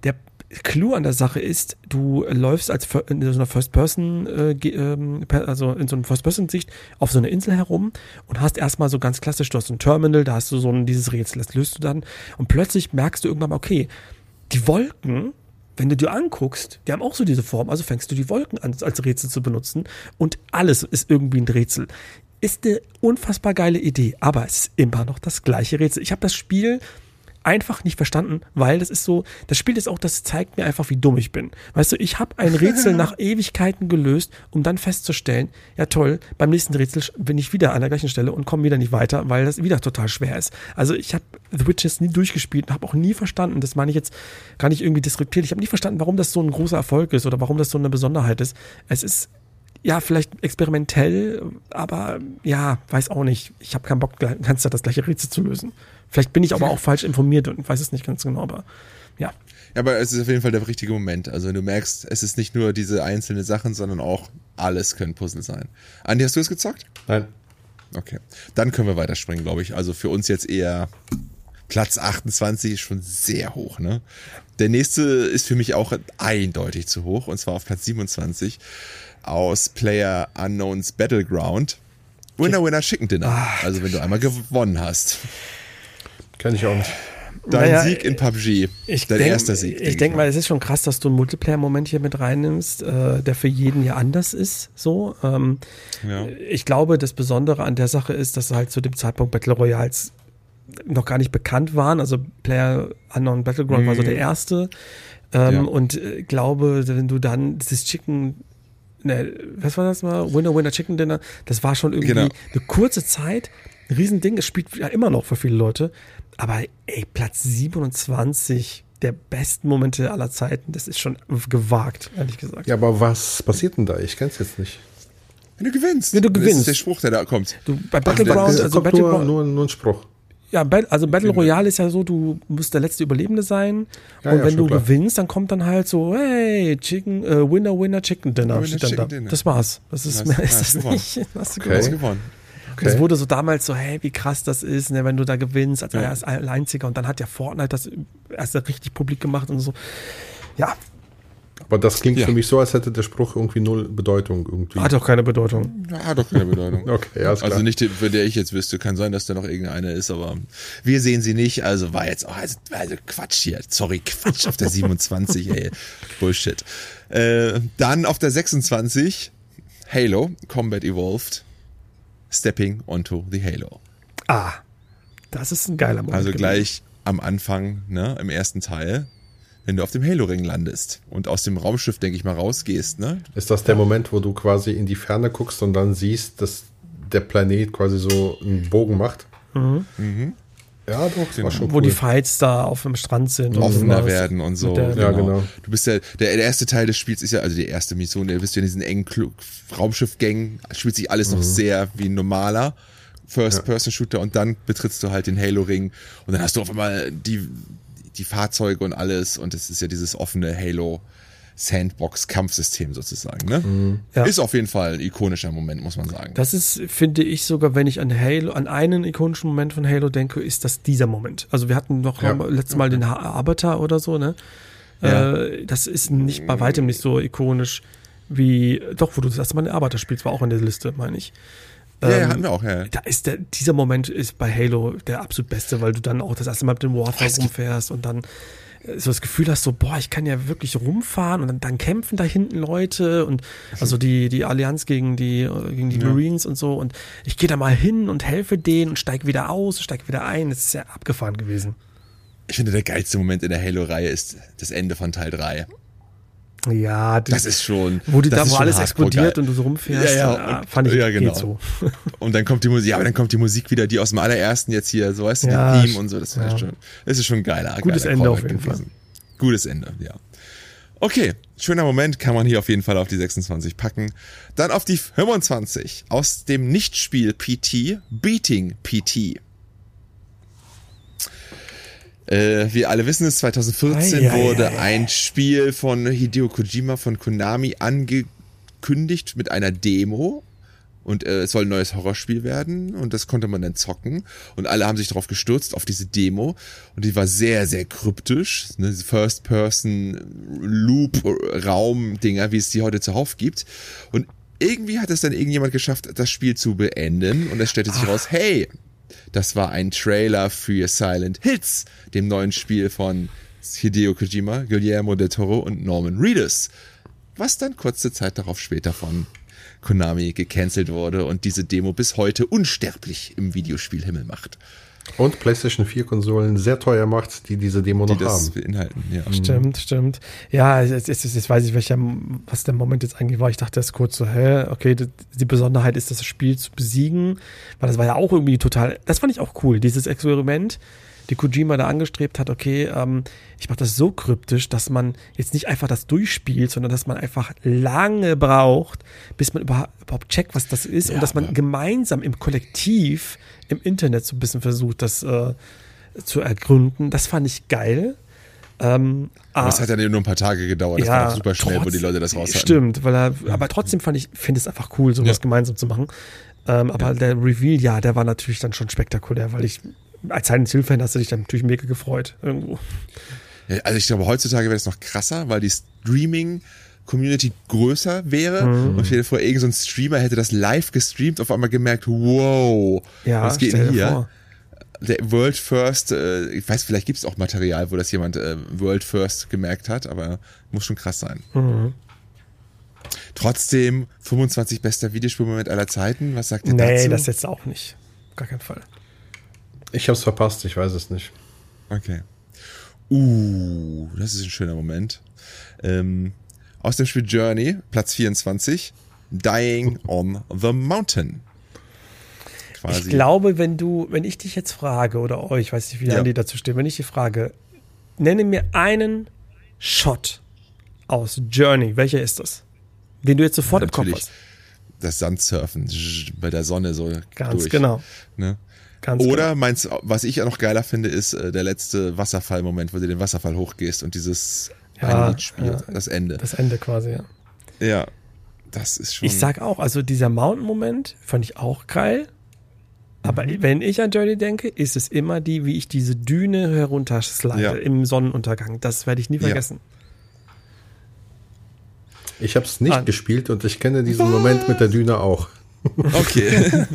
Clou an der Sache ist, du läufst in so einer First-Person, also in so einer First-Person-Sicht auf so einer Insel herum und hast erstmal so ganz klassisch, du hast so ein Terminal, da hast du dieses Rätsel, das löst du dann und plötzlich merkst du irgendwann mal, okay, die Wolken, wenn du dir anguckst, die haben auch so diese Form, also fängst du die Wolken an als Rätsel zu benutzen und alles ist irgendwie ein Rätsel. Ist eine unfassbar geile Idee, aber es ist immer noch das gleiche Rätsel. Ich habe das Spiel einfach nicht verstanden, weil das Spiel ist auch, das zeigt mir einfach, wie dumm ich bin. Weißt du, ich habe ein Rätsel nach Ewigkeiten gelöst, um dann festzustellen, ja toll, beim nächsten Rätsel bin ich wieder an der gleichen Stelle und komme wieder nicht weiter, weil das wieder total schwer ist. Also ich habe The Witches nie durchgespielt und habe auch nie verstanden, das meine ich jetzt gar nicht irgendwie disruptiert, ich habe nie verstanden, warum das so ein großer Erfolg ist oder warum das so eine Besonderheit ist. Es ist ja, vielleicht experimentell, aber ja, weiß auch nicht. Ich habe keinen Bock, die ganze Zeit das gleiche Rätsel zu lösen. Vielleicht bin ich aber auch falsch informiert und weiß es nicht ganz genau, aber ja. Ja, aber es ist auf jeden Fall der richtige Moment. Also du merkst, es ist nicht nur diese einzelnen Sachen, sondern auch alles können Puzzle sein. Andi, hast du es gezockt? Nein. Okay, dann können wir weiterspringen, glaube ich. Also für uns jetzt eher Platz 28 ist schon sehr hoch, ne? Der nächste ist für mich auch eindeutig zu hoch, und zwar auf Platz 27 aus PlayerUnknown's Battleground. Winner Chicken Dinner. Also wenn du einmal gewonnen hast. Kenn ich auch nicht. Dein Sieg in PUBG. Erster Sieg. Ich denke mal, es ist schon krass, dass du einen Multiplayer-Moment hier mit reinnimmst, der für jeden ja anders ist. So. Ja. Ich glaube, das Besondere an der Sache ist, dass halt zu dem Zeitpunkt Battle Royals noch gar nicht bekannt waren. Also PlayerUnknown Battleground war so der erste. Und glaube, wenn du dann dieses was war das mal? Winner Chicken Dinner. Das war schon irgendwie eine kurze Zeit. Ein Riesending. Es spielt ja immer noch für viele Leute. Aber ey, Platz 27 der besten Momente aller Zeiten, das ist schon gewagt, ehrlich gesagt. Ja, aber was passiert denn da? Ich kenn's jetzt nicht. Wenn du gewinnst. Das ist der Spruch, der da kommt. Bei Battleground, nur ein Spruch. Ja, also Battle Royale ist ja so, du musst der letzte Überlebende sein. Ja, und wenn du klar. gewinnst, dann kommt dann halt so, hey, Winner Chicken Dinner. Das war's. Das ist mehr ist das nicht. Hast du gewonnen. Okay. Es wurde so damals so, hey, wie krass das ist, ne, wenn du da gewinnst als Einziger. Und dann hat ja Fortnite das erst richtig publik gemacht und so. Ja. Aber das klingt für mich so, als hätte der Spruch irgendwie null Bedeutung. Irgendwie. Hat doch keine Bedeutung. Hat doch keine Bedeutung. Okay, ja, ist klar. Also nicht, für der ich jetzt wüsste. Kann sein, dass da noch irgendeine ist, aber wir sehen sie nicht. Also war jetzt auch, also Quatsch hier. Sorry, Quatsch auf der 27, ey. Bullshit. Dann auf der 26 Halo, Combat Evolved. Stepping onto the Halo. Das ist ein geiler Moment. Also gleich am Anfang, ne, im ersten Teil, wenn du auf dem Halo-Ring landest und aus dem Raumschiff, denke ich mal, rausgehst, ne? Ist das der Moment, wo du quasi in die Ferne guckst und dann siehst, dass der Planet quasi so einen Bogen macht? Mhm. Ja, doch, das war schon Wo die Fights da auf dem Strand sind. Offener werden und so. Ja, genau. Du bist ja, der erste Teil des Spiels ist ja, also die erste Mission, du bist ja in diesen engen Raumschiffgängen, spielt sich alles noch sehr wie ein normaler First-Person-Shooter und dann betrittst du halt den Halo-Ring und dann hast du auf einmal die Fahrzeuge und alles und es ist ja dieses offene Halo Sandbox-Kampfsystem sozusagen, ne? Ja. Ist auf jeden Fall ein ikonischer Moment, muss man sagen. Das ist, finde ich sogar, wenn ich an einen ikonischen Moment von Halo denke, ist das dieser Moment. Also wir hatten noch letztes Mal den Arbiter oder so, ne? Ja. Das ist nicht bei weitem nicht so ikonisch wie, doch, wo du das erste Mal den Arbeiter spielst, war auch in der Liste, meine ich. Ja, hatten wir auch, ja. Da ist dieser Moment ist bei Halo der absolut beste, weil du dann auch das erste Mal mit dem Warthog rumfährst und dann so das Gefühl hast, so, boah, ich kann ja wirklich rumfahren und dann kämpfen da hinten Leute und also die Allianz gegen die Marines und so und ich gehe da mal hin und helfe denen und steige wieder aus, steige wieder ein. Das ist ja abgefahren gewesen. Ich finde, der geilste Moment in der Halo-Reihe ist das Ende von Teil 3. Ja, das ist schon. Wo alles explodiert und du so rumfährst, fand ich genau. geht so. Und dann kommt die Musik, aber dann kommt die Musik wieder, die aus dem allerersten jetzt hier, so weißt du, die Theme und so, das ist schon geiler. Gutes Ende auf jeden Fall. Gutes Ende, ja. Okay, schöner Moment, kann man hier auf jeden Fall auf die 26 packen. Dann auf die 25 aus dem Nichtspiel PT, Beating PT. Wir alle wissen es, 2014 wurde ein Spiel von Hideo Kojima von Konami angekündigt mit einer Demo, Und es soll ein neues Horrorspiel werden und das konnte man dann zocken und alle haben sich darauf gestürzt, auf diese Demo und die war sehr, sehr kryptisch, ne? First-Person-Loop-Raum-Dinger, wie es die heute zuhauf gibt und irgendwie hat es dann irgendjemand geschafft, das Spiel zu beenden und es stellte sich raus, hey, das war ein Trailer für Silent Hills, dem neuen Spiel von Hideo Kojima, Guillermo del Toro und Norman Reedus, was dann kurze Zeit darauf später von Konami gecancelt wurde und diese Demo bis heute unsterblich im Videospielhimmel macht. Und PlayStation 4 Konsolen sehr teuer macht, die diese Demo noch haben. Beinhalten, ja. Stimmt. Ja, jetzt weiß ich, was der Moment jetzt eigentlich war. Ich dachte erst kurz so, okay, die Besonderheit ist, das Spiel zu besiegen, weil das war ja auch irgendwie total, das fand ich auch cool, dieses Experiment, die Kojima da angestrebt hat, okay, ich mache das so kryptisch, dass man jetzt nicht einfach das durchspielt, sondern dass man einfach lange braucht, bis man überhaupt checkt, was das ist und dass man gemeinsam im Kollektiv im Internet so ein bisschen versucht, das zu ergründen. Das fand ich geil. Aber es hat ja nur ein paar Tage gedauert, das war auch super schnell, wo die Leute das raus hatten. Stimmt, aber trotzdem finde es einfach cool, sowas gemeinsam zu machen. Aber der Reveal, der war natürlich dann schon spektakulär, weil als Silent Hill-Fan hast du dich dann natürlich mega gefreut irgendwo. Ja, also ich glaube, heutzutage wäre das noch krasser, weil die Streaming-Community größer wäre und stell dir vor, irgend so ein Streamer hätte das live gestreamt, auf einmal gemerkt, wow, was geht denn hier? Vor. Der World First, ich weiß, vielleicht gibt es auch Material, wo das jemand World First gemerkt hat, aber muss schon krass sein. Trotzdem 25 bester Videospielmoment aller Zeiten, was sagt ihr dazu? Nee, das jetzt auch nicht. Gar keinen Fall. Ich hab's verpasst, ich weiß es nicht. Okay. Das ist ein schöner Moment. Aus dem Spiel Journey, Platz 24, Dying on the Mountain. Quasi. Ich glaube, wenn ich dich jetzt frage, oder euch, ich weiß nicht, wie Andi dazu steht, wenn ich dich frage, nenne mir einen Shot aus Journey, welcher ist das? Den du jetzt sofort im Kopf hast. Das Sandsurfen bei der Sonne so ganz durch. Genau. Ne? Oder meinst, was ich auch noch geiler finde, ist der letzte Wasserfallmoment, wo du den Wasserfall hochgehst und dieses ein Lied spielt, das Ende. Das Ende quasi, ja. Ja, das ist schon... Ich sag auch, also dieser Mountain-Moment fand ich auch geil, aber wenn ich an Journey denke, ist es immer wie ich diese Düne herunterslide im Sonnenuntergang. Das werde ich nie vergessen. Ich habe es nicht gespielt und ich kenne diesen Moment mit der Düne auch. Okay.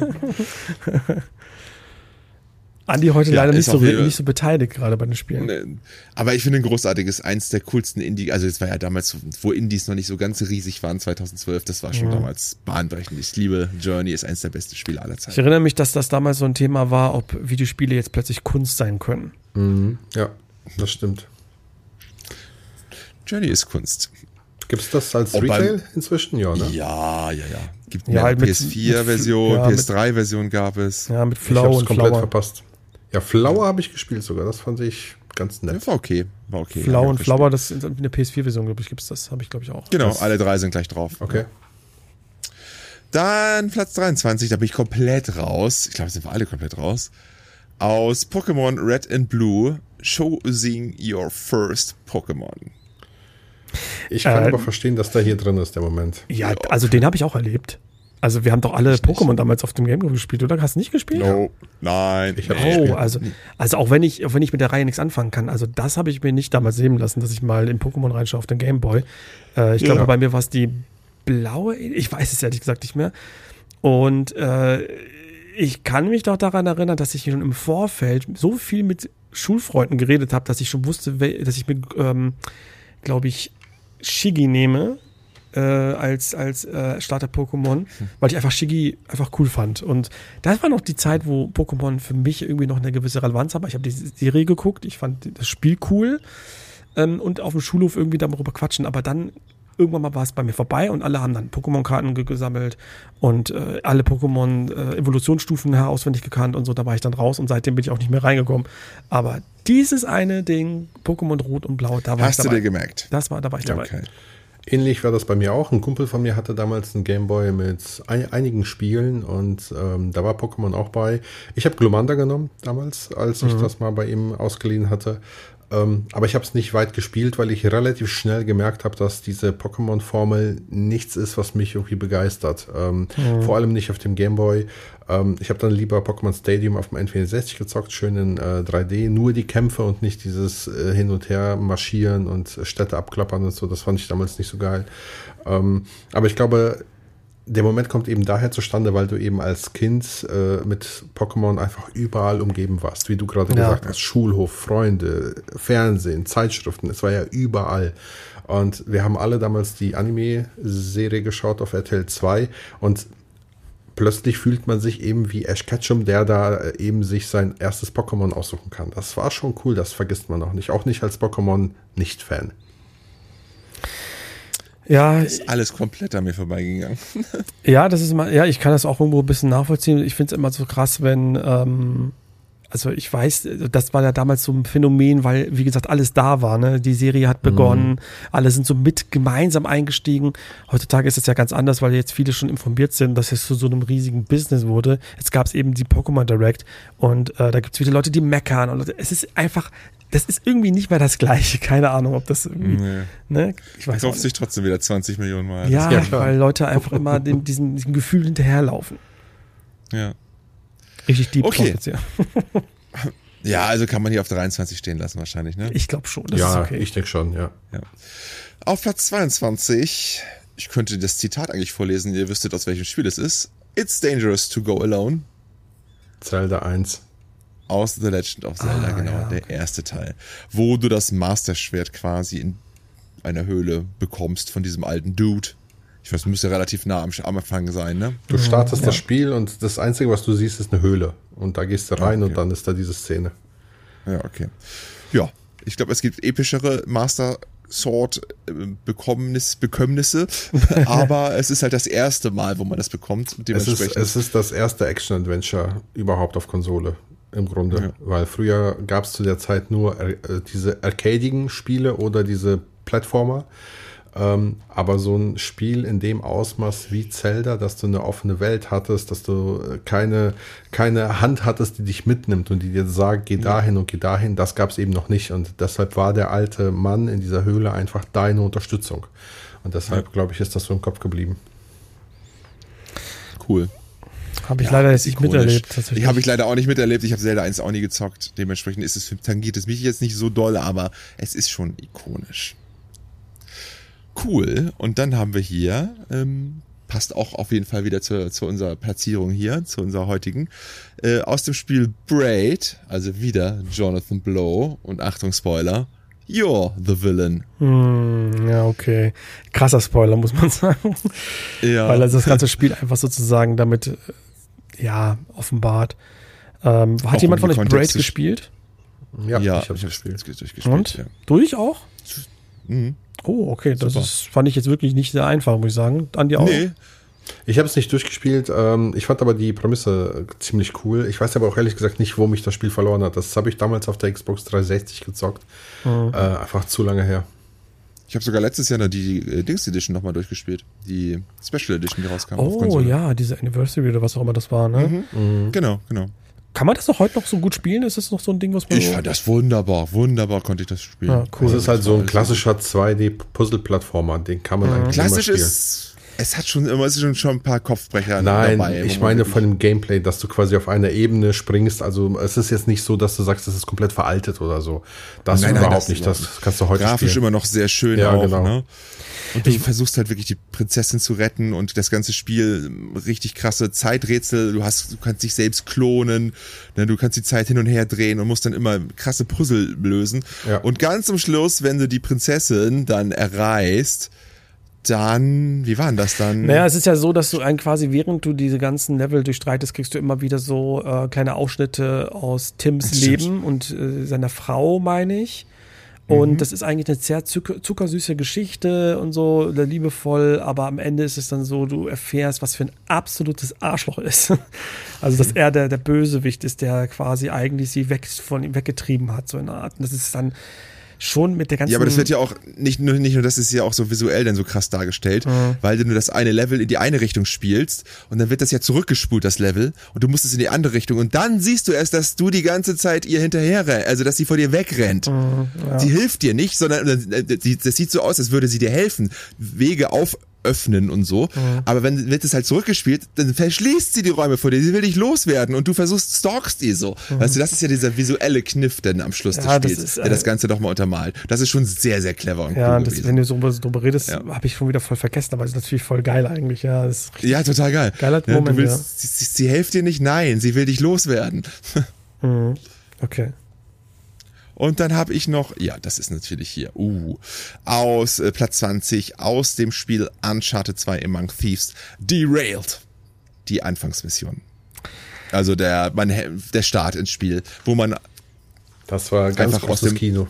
Andi heute leider nicht so beteiligt gerade bei den Spielen. Nee. Aber ich finde ein großartiges, eins der coolsten Indie, also es war ja damals, wo Indies noch nicht so ganz riesig waren, 2012, das war schon damals bahnbrechend. Ich liebe Journey, ist eins der besten Spiele aller Zeiten. Ich erinnere mich, dass das damals so ein Thema war, ob Videospiele jetzt plötzlich Kunst sein können. Ja, das stimmt. Journey ist Kunst. Gibt es das als Retail inzwischen? Ja, ne? Ja. Gibt eine PS4-Version, PS3-Version gab es. Ja, mit Flow ich hab's und komplett Flower. Verpasst. Ja, Flower habe ich gespielt sogar. Das fand ich ganz nett. Ja, war okay. Flow und Flower, das ist eine PS4-Version, glaube ich, gibt's das. Habe ich, glaube ich, auch. Genau, alle drei sind gleich drauf. Okay. Dann Platz 23, da bin ich komplett raus. Ich glaube, sind wir alle komplett raus. Aus Pokémon Red and Blue, Choosing Your First Pokémon. Ich kann aber verstehen, dass da hier drin ist, der Moment. Ja, also den habe ich auch erlebt. Also wir haben doch alle Pokémon damals auf dem Gamecube gespielt, oder? Hast du nicht gespielt? No, nein. Ich habe gespielt. Also auch wenn ich mit der Reihe nichts anfangen kann, also das habe ich mir nicht damals sehen lassen, dass ich mal in Pokémon reinschaue auf den Gameboy. Ich glaube, bei mir war es die blaue, ich weiß es ehrlich gesagt nicht mehr. Und ich kann mich doch daran erinnern, dass ich schon im Vorfeld so viel mit Schulfreunden geredet habe, dass ich schon wusste, dass ich mir, glaube ich, Shiggy nehme als Starter-Pokémon, weil ich einfach Shiggy einfach cool fand. Und das war noch die Zeit, wo Pokémon für mich irgendwie noch eine gewisse Relevanz hat. Ich habe die Serie geguckt, ich fand das Spiel cool und auf dem Schulhof irgendwie darüber quatschen, aber dann irgendwann mal war es bei mir vorbei und alle haben dann Pokémon-Karten gesammelt und alle Pokémon-Evolutionsstufen auswendig gekannt und so, da war ich dann raus und seitdem bin ich auch nicht mehr reingekommen. Aber dieses eine Ding, Pokémon Rot und Blau, da war ich dabei. Hast du dir gemerkt? Da war ich dabei. Okay. Ähnlich war das bei mir auch. Ein Kumpel von mir hatte damals einen Gameboy mit einigen Spielen und da war Pokémon auch bei. Ich habe Glomanda genommen damals, als ich das mal bei ihm ausgeliehen hatte. Aber ich habe es nicht weit gespielt, weil ich relativ schnell gemerkt habe, dass diese Pokémon-Formel nichts ist, was mich irgendwie begeistert. Vor allem nicht auf dem Gameboy. Ich habe dann lieber Pokémon Stadium auf dem N64 gezockt, schön in 3D. Nur die Kämpfe und nicht dieses Hin- und Her marschieren und Städte abklappern und so. Das fand ich damals nicht so geil. Aber ich glaube, der Moment kommt eben daher zustande, weil du eben als Kind mit Pokémon einfach überall umgeben warst. Wie du gerade gesagt hast, Schulhof, Freunde, Fernsehen, Zeitschriften, es war ja überall. Und wir haben alle damals die Anime-Serie geschaut auf RTL 2 und plötzlich fühlt man sich eben wie Ash Ketchum, der da eben sich sein erstes Pokémon aussuchen kann. Das war schon cool, das vergisst man auch nicht. Auch nicht als Pokémon-Nicht-Fan. Ja, ist alles komplett an mir vorbeigegangen. Ja, das ist mal, ja, ich kann das auch irgendwo ein bisschen nachvollziehen. Ich finde es immer so krass, wenn, also ich weiß, das war ja damals so ein Phänomen, weil, wie gesagt, alles da war, ne? Die Serie hat begonnen, alle sind so mit gemeinsam eingestiegen. Heutzutage ist es ja ganz anders, weil jetzt viele schon informiert sind, dass es zu so einem riesigen Business wurde. Jetzt gab es eben die Pokémon Direct und da gibt es wieder Leute, die meckern und es ist einfach, das ist irgendwie nicht mehr das Gleiche. Keine Ahnung, ob das irgendwie, ne? Ich weiß kauft sich trotzdem wieder 20 Millionen Mal. Ja, weil Leute einfach immer diesem Gefühl hinterherlaufen. Ja. Richtig deep. Okay. Jetzt, ja. Ja, also kann man hier auf 23 stehen lassen wahrscheinlich, ne? Ich glaube schon, das ja, ist okay. Ich denke schon, ja. Auf Platz 22, ich könnte das Zitat eigentlich vorlesen, ihr wüsstet, aus welchem Spiel es ist. It's dangerous to go alone. Zelda 1. Aus The Legend of Zelda, der erste Teil. Wo du das Master-Schwert quasi in einer Höhle bekommst von diesem alten Dude. Ich weiß, müsste relativ nah am Anfang sein, ne? Du startest das Spiel und das Einzige, was du siehst, ist eine Höhle. Und da gehst du rein und dann ist da diese Szene. Ja, okay. Ja, ich glaube, es gibt epischere Master Sword Bekömmnisse, aber es ist halt das erste Mal, wo man das bekommt. Es ist das erste Action-Adventure überhaupt auf Konsole. Im Grunde, weil früher gab es zu der Zeit nur diese arcadigen Spiele oder diese Plattformer, aber so ein Spiel in dem Ausmaß wie Zelda, dass du eine offene Welt hattest, dass du keine Hand hattest, die dich mitnimmt und die dir sagt, geh dahin und geh dahin, das gab es eben noch nicht und deshalb war der alte Mann in dieser Höhle einfach deine Unterstützung und deshalb, glaube ich, ist das so im Kopf geblieben. Cool. Habe ich leider jetzt nicht miterlebt. Ich habe ich leider auch nicht miterlebt. Ich habe Zelda 1 auch nie gezockt. Dementsprechend tangiert es mich jetzt nicht so doll, aber es ist schon ikonisch. Cool. Und dann haben wir hier, passt auch auf jeden Fall wieder zu unserer Platzierung hier, zu unserer heutigen, aus dem Spiel Braid, also wieder Jonathan Blow und Achtung Spoiler, You're the Villain. Ja, okay. Krasser Spoiler, muss man sagen. Ja. Weil also das ganze Spiel einfach sozusagen damit offenbart. Hat jemand von euch Braid gespielt? Ja, ich habe es gespielt. durchgespielt. Und? Ja. Durch auch? Mhm. Oh, okay. Das Super. fand ich jetzt wirklich nicht sehr einfach, muss ich sagen. Andi auch? Nee. Ich habe es nicht durchgespielt. Ich fand aber die Prämisse ziemlich cool. Ich weiß aber auch ehrlich gesagt nicht, wo mich das Spiel verloren hat. Das habe ich damals auf der Xbox 360 gezockt. Einfach zu lange her. Ich habe sogar letztes Jahr noch die Dings Edition nochmal durchgespielt. Die Special Edition, die rauskam. auf Oh Konsole. ja, diese Anniversary oder was auch immer das war, ne? Genau. Kann man das doch heute noch so gut spielen? Ist das noch so ein Ding, was man Ich fand das wunderbar konnte ich das spielen. Ja, cool. Es ist halt so ein klassischer 2D-Puzzle-Plattformer. Den kann man eigentlich Klassisch immer spielen. es hat schon ein paar Kopfbrecher Nein, dabei. ich meine von dem Gameplay, dass du quasi auf einer Ebene springst. Also es ist jetzt nicht so, dass du sagst, es ist komplett veraltet oder so. Das Nein, überhaupt das nicht. Das kannst du heute grafisch spielen. immer noch sehr schön Ja, auch, genau. ne? Und du versuchst halt wirklich die Prinzessin zu retten und das ganze Spiel richtig krasse Zeiträtsel. Du kannst dich selbst klonen, ne? Du kannst die Zeit hin und her drehen und musst dann immer krasse Puzzle lösen. Ja. Und ganz zum Schluss, wenn du die Prinzessin dann erreichst, dann, wie war denn das dann? Naja, es ist ja so, dass du quasi, während du diese ganzen Level durchstreitest, kriegst du immer wieder so kleine Ausschnitte aus Tims Leben und seiner Frau, meine ich. Und das ist eigentlich eine sehr zuckersüße Geschichte und so, liebevoll, aber am Ende ist es dann so, du erfährst, was für ein absolutes Arschloch ist. Also, dass er der Bösewicht ist, der quasi eigentlich sie von ihm weggetrieben hat, so in einer Art. Und das ist dann schon mit der ganzen... Ja, aber das wird ja auch nicht nur, das ist ja auch so visuell dann so krass dargestellt, weil du nur das eine Level in die eine Richtung spielst und dann wird das ja zurückgespult, das Level, und du musst es in die andere Richtung und dann siehst du erst, dass du die ganze Zeit ihr hinterher rennst, also dass sie vor dir wegrennt. Ja. Sie hilft dir nicht, sondern das sieht so aus, als würde sie dir helfen, Wege öffnen und so, aber wenn wird es halt zurückgespielt, dann verschließt sie die Räume vor dir, sie will dich loswerden und du stalkst die so. Weißt du, das ist ja dieser visuelle Kniff dann am Schluss des Spiels, der das Ganze nochmal untermalt. Das ist schon sehr, sehr clever und cool gewesen. Wenn du so drüber redest, habe ich schon wieder voll vergessen, aber das ist natürlich voll geil eigentlich. Ja, das ist richtig total geil. Geiler Moment, du willst, sie hilft dir nicht, nein, sie will dich loswerden. Okay. Und dann habe ich noch, das ist natürlich hier, aus Platz 20, aus dem Spiel Uncharted 2 Among Thieves, Derailed, die Anfangsmission. Also der Start ins Spiel, wo man das war ganz einfach aus dem Kino.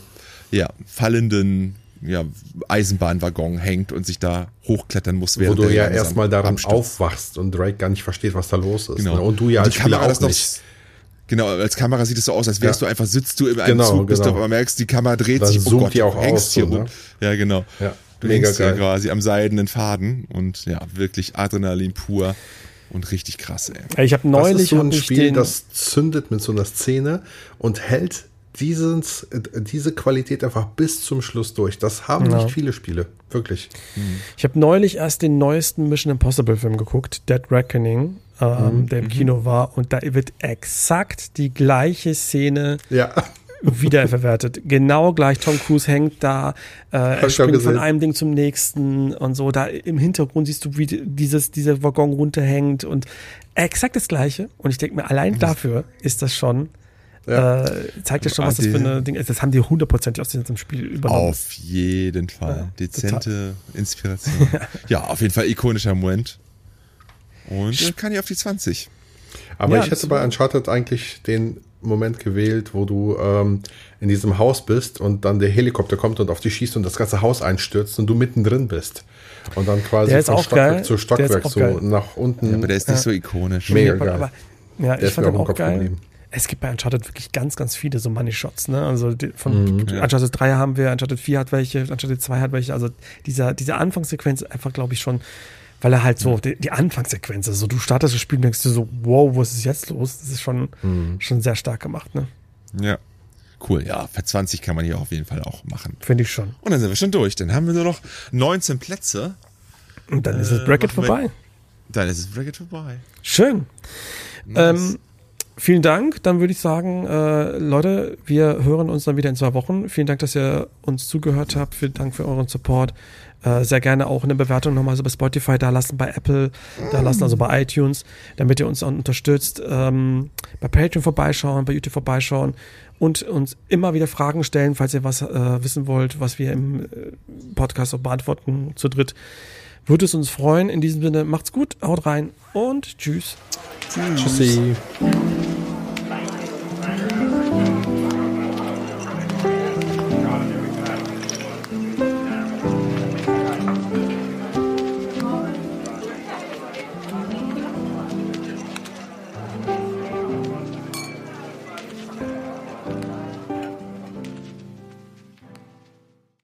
Fallenden Eisenbahnwaggon hängt und sich da hochklettern muss. Wo du ja erstmal daran aufwachst und Drake gar nicht versteht, was da los ist. Genau. Ne? Und du ja als Spieler auch nicht. Genau, als Kamera sieht es so aus, als wärst du einfach, sitzt du in einem Zug, bis du aber merkst, die Kamera dreht sich, zoomt die auch hängst hier so, rum. Ne? Ja, genau. Ja, du hängst hier quasi am seidenen Faden und wirklich Adrenalin pur und richtig krass, ey. Ich habe neulich das ist so ein Spiel, das zündet mit so einer Szene und hält diese Qualität einfach bis zum Schluss durch. Das haben nicht viele Spiele, wirklich. Ich habe neulich erst den neuesten Mission Impossible Film geguckt, Dead Reckoning, der im Kino war, und da wird exakt die gleiche Szene wiederverwertet. Genau gleich, Tom Cruise hängt da, er springt von einem Ding zum nächsten und so. Da im Hintergrund siehst du, wie dieser Waggon runterhängt und exakt das Gleiche. Und ich denke mir, allein dafür ist das schon zeigt ja schon, was das für ein Ding ist. Das haben die 100% aus diesem Spiel übernommen. Auf jeden Fall. Dezente Inspiration. Ja, auf jeden Fall ikonischer Moment. Und kann ich auf die 20. Aber ich hätte bei Uncharted eigentlich den Moment gewählt, wo du in diesem Haus bist und dann der Helikopter kommt und auf dich schießt und das ganze Haus einstürzt und du mittendrin bist. Und dann quasi von Stockwerk zu Stockwerk so nach unten. Ja, aber der ist nicht so ikonisch. Mega geil. Aber, ich fand den auch geil. Geblieben. Es gibt bei Uncharted wirklich ganz, ganz viele so Money Shots, ne? Also von Uncharted 3 haben wir, Uncharted 4 hat welche, Uncharted 2 hat welche. Also diese Anfangssequenz einfach, glaube ich, schon, weil er halt so, die Anfangssequenz, also du startest das Spiel und denkst dir so, wow, was ist jetzt los? Das ist schon sehr stark gemacht, ne? Ja. Cool, ja, für 20 kann man hier auf jeden Fall auch machen. Finde ich schon. Und dann sind wir schon durch. Dann haben wir nur noch 19 Plätze. Und dann ist das Bracket vorbei. Dann ist das Bracket vorbei. Schön. Nice. Vielen Dank. Dann würde ich sagen, Leute, wir hören uns dann wieder in 2 Wochen. Vielen Dank, dass ihr uns zugehört habt. Vielen Dank für euren Support. Sehr gerne auch eine Bewertung nochmal so bei Spotify da lassen, bei Apple da lassen, also bei iTunes, damit ihr uns auch unterstützt. Bei Patreon vorbeischauen, bei YouTube vorbeischauen und uns immer wieder Fragen stellen, falls ihr was wissen wollt, was wir im Podcast auch beantworten zu dritt. Würde es uns freuen. In diesem Sinne, macht's gut, haut rein und tschüss. Tschüssi.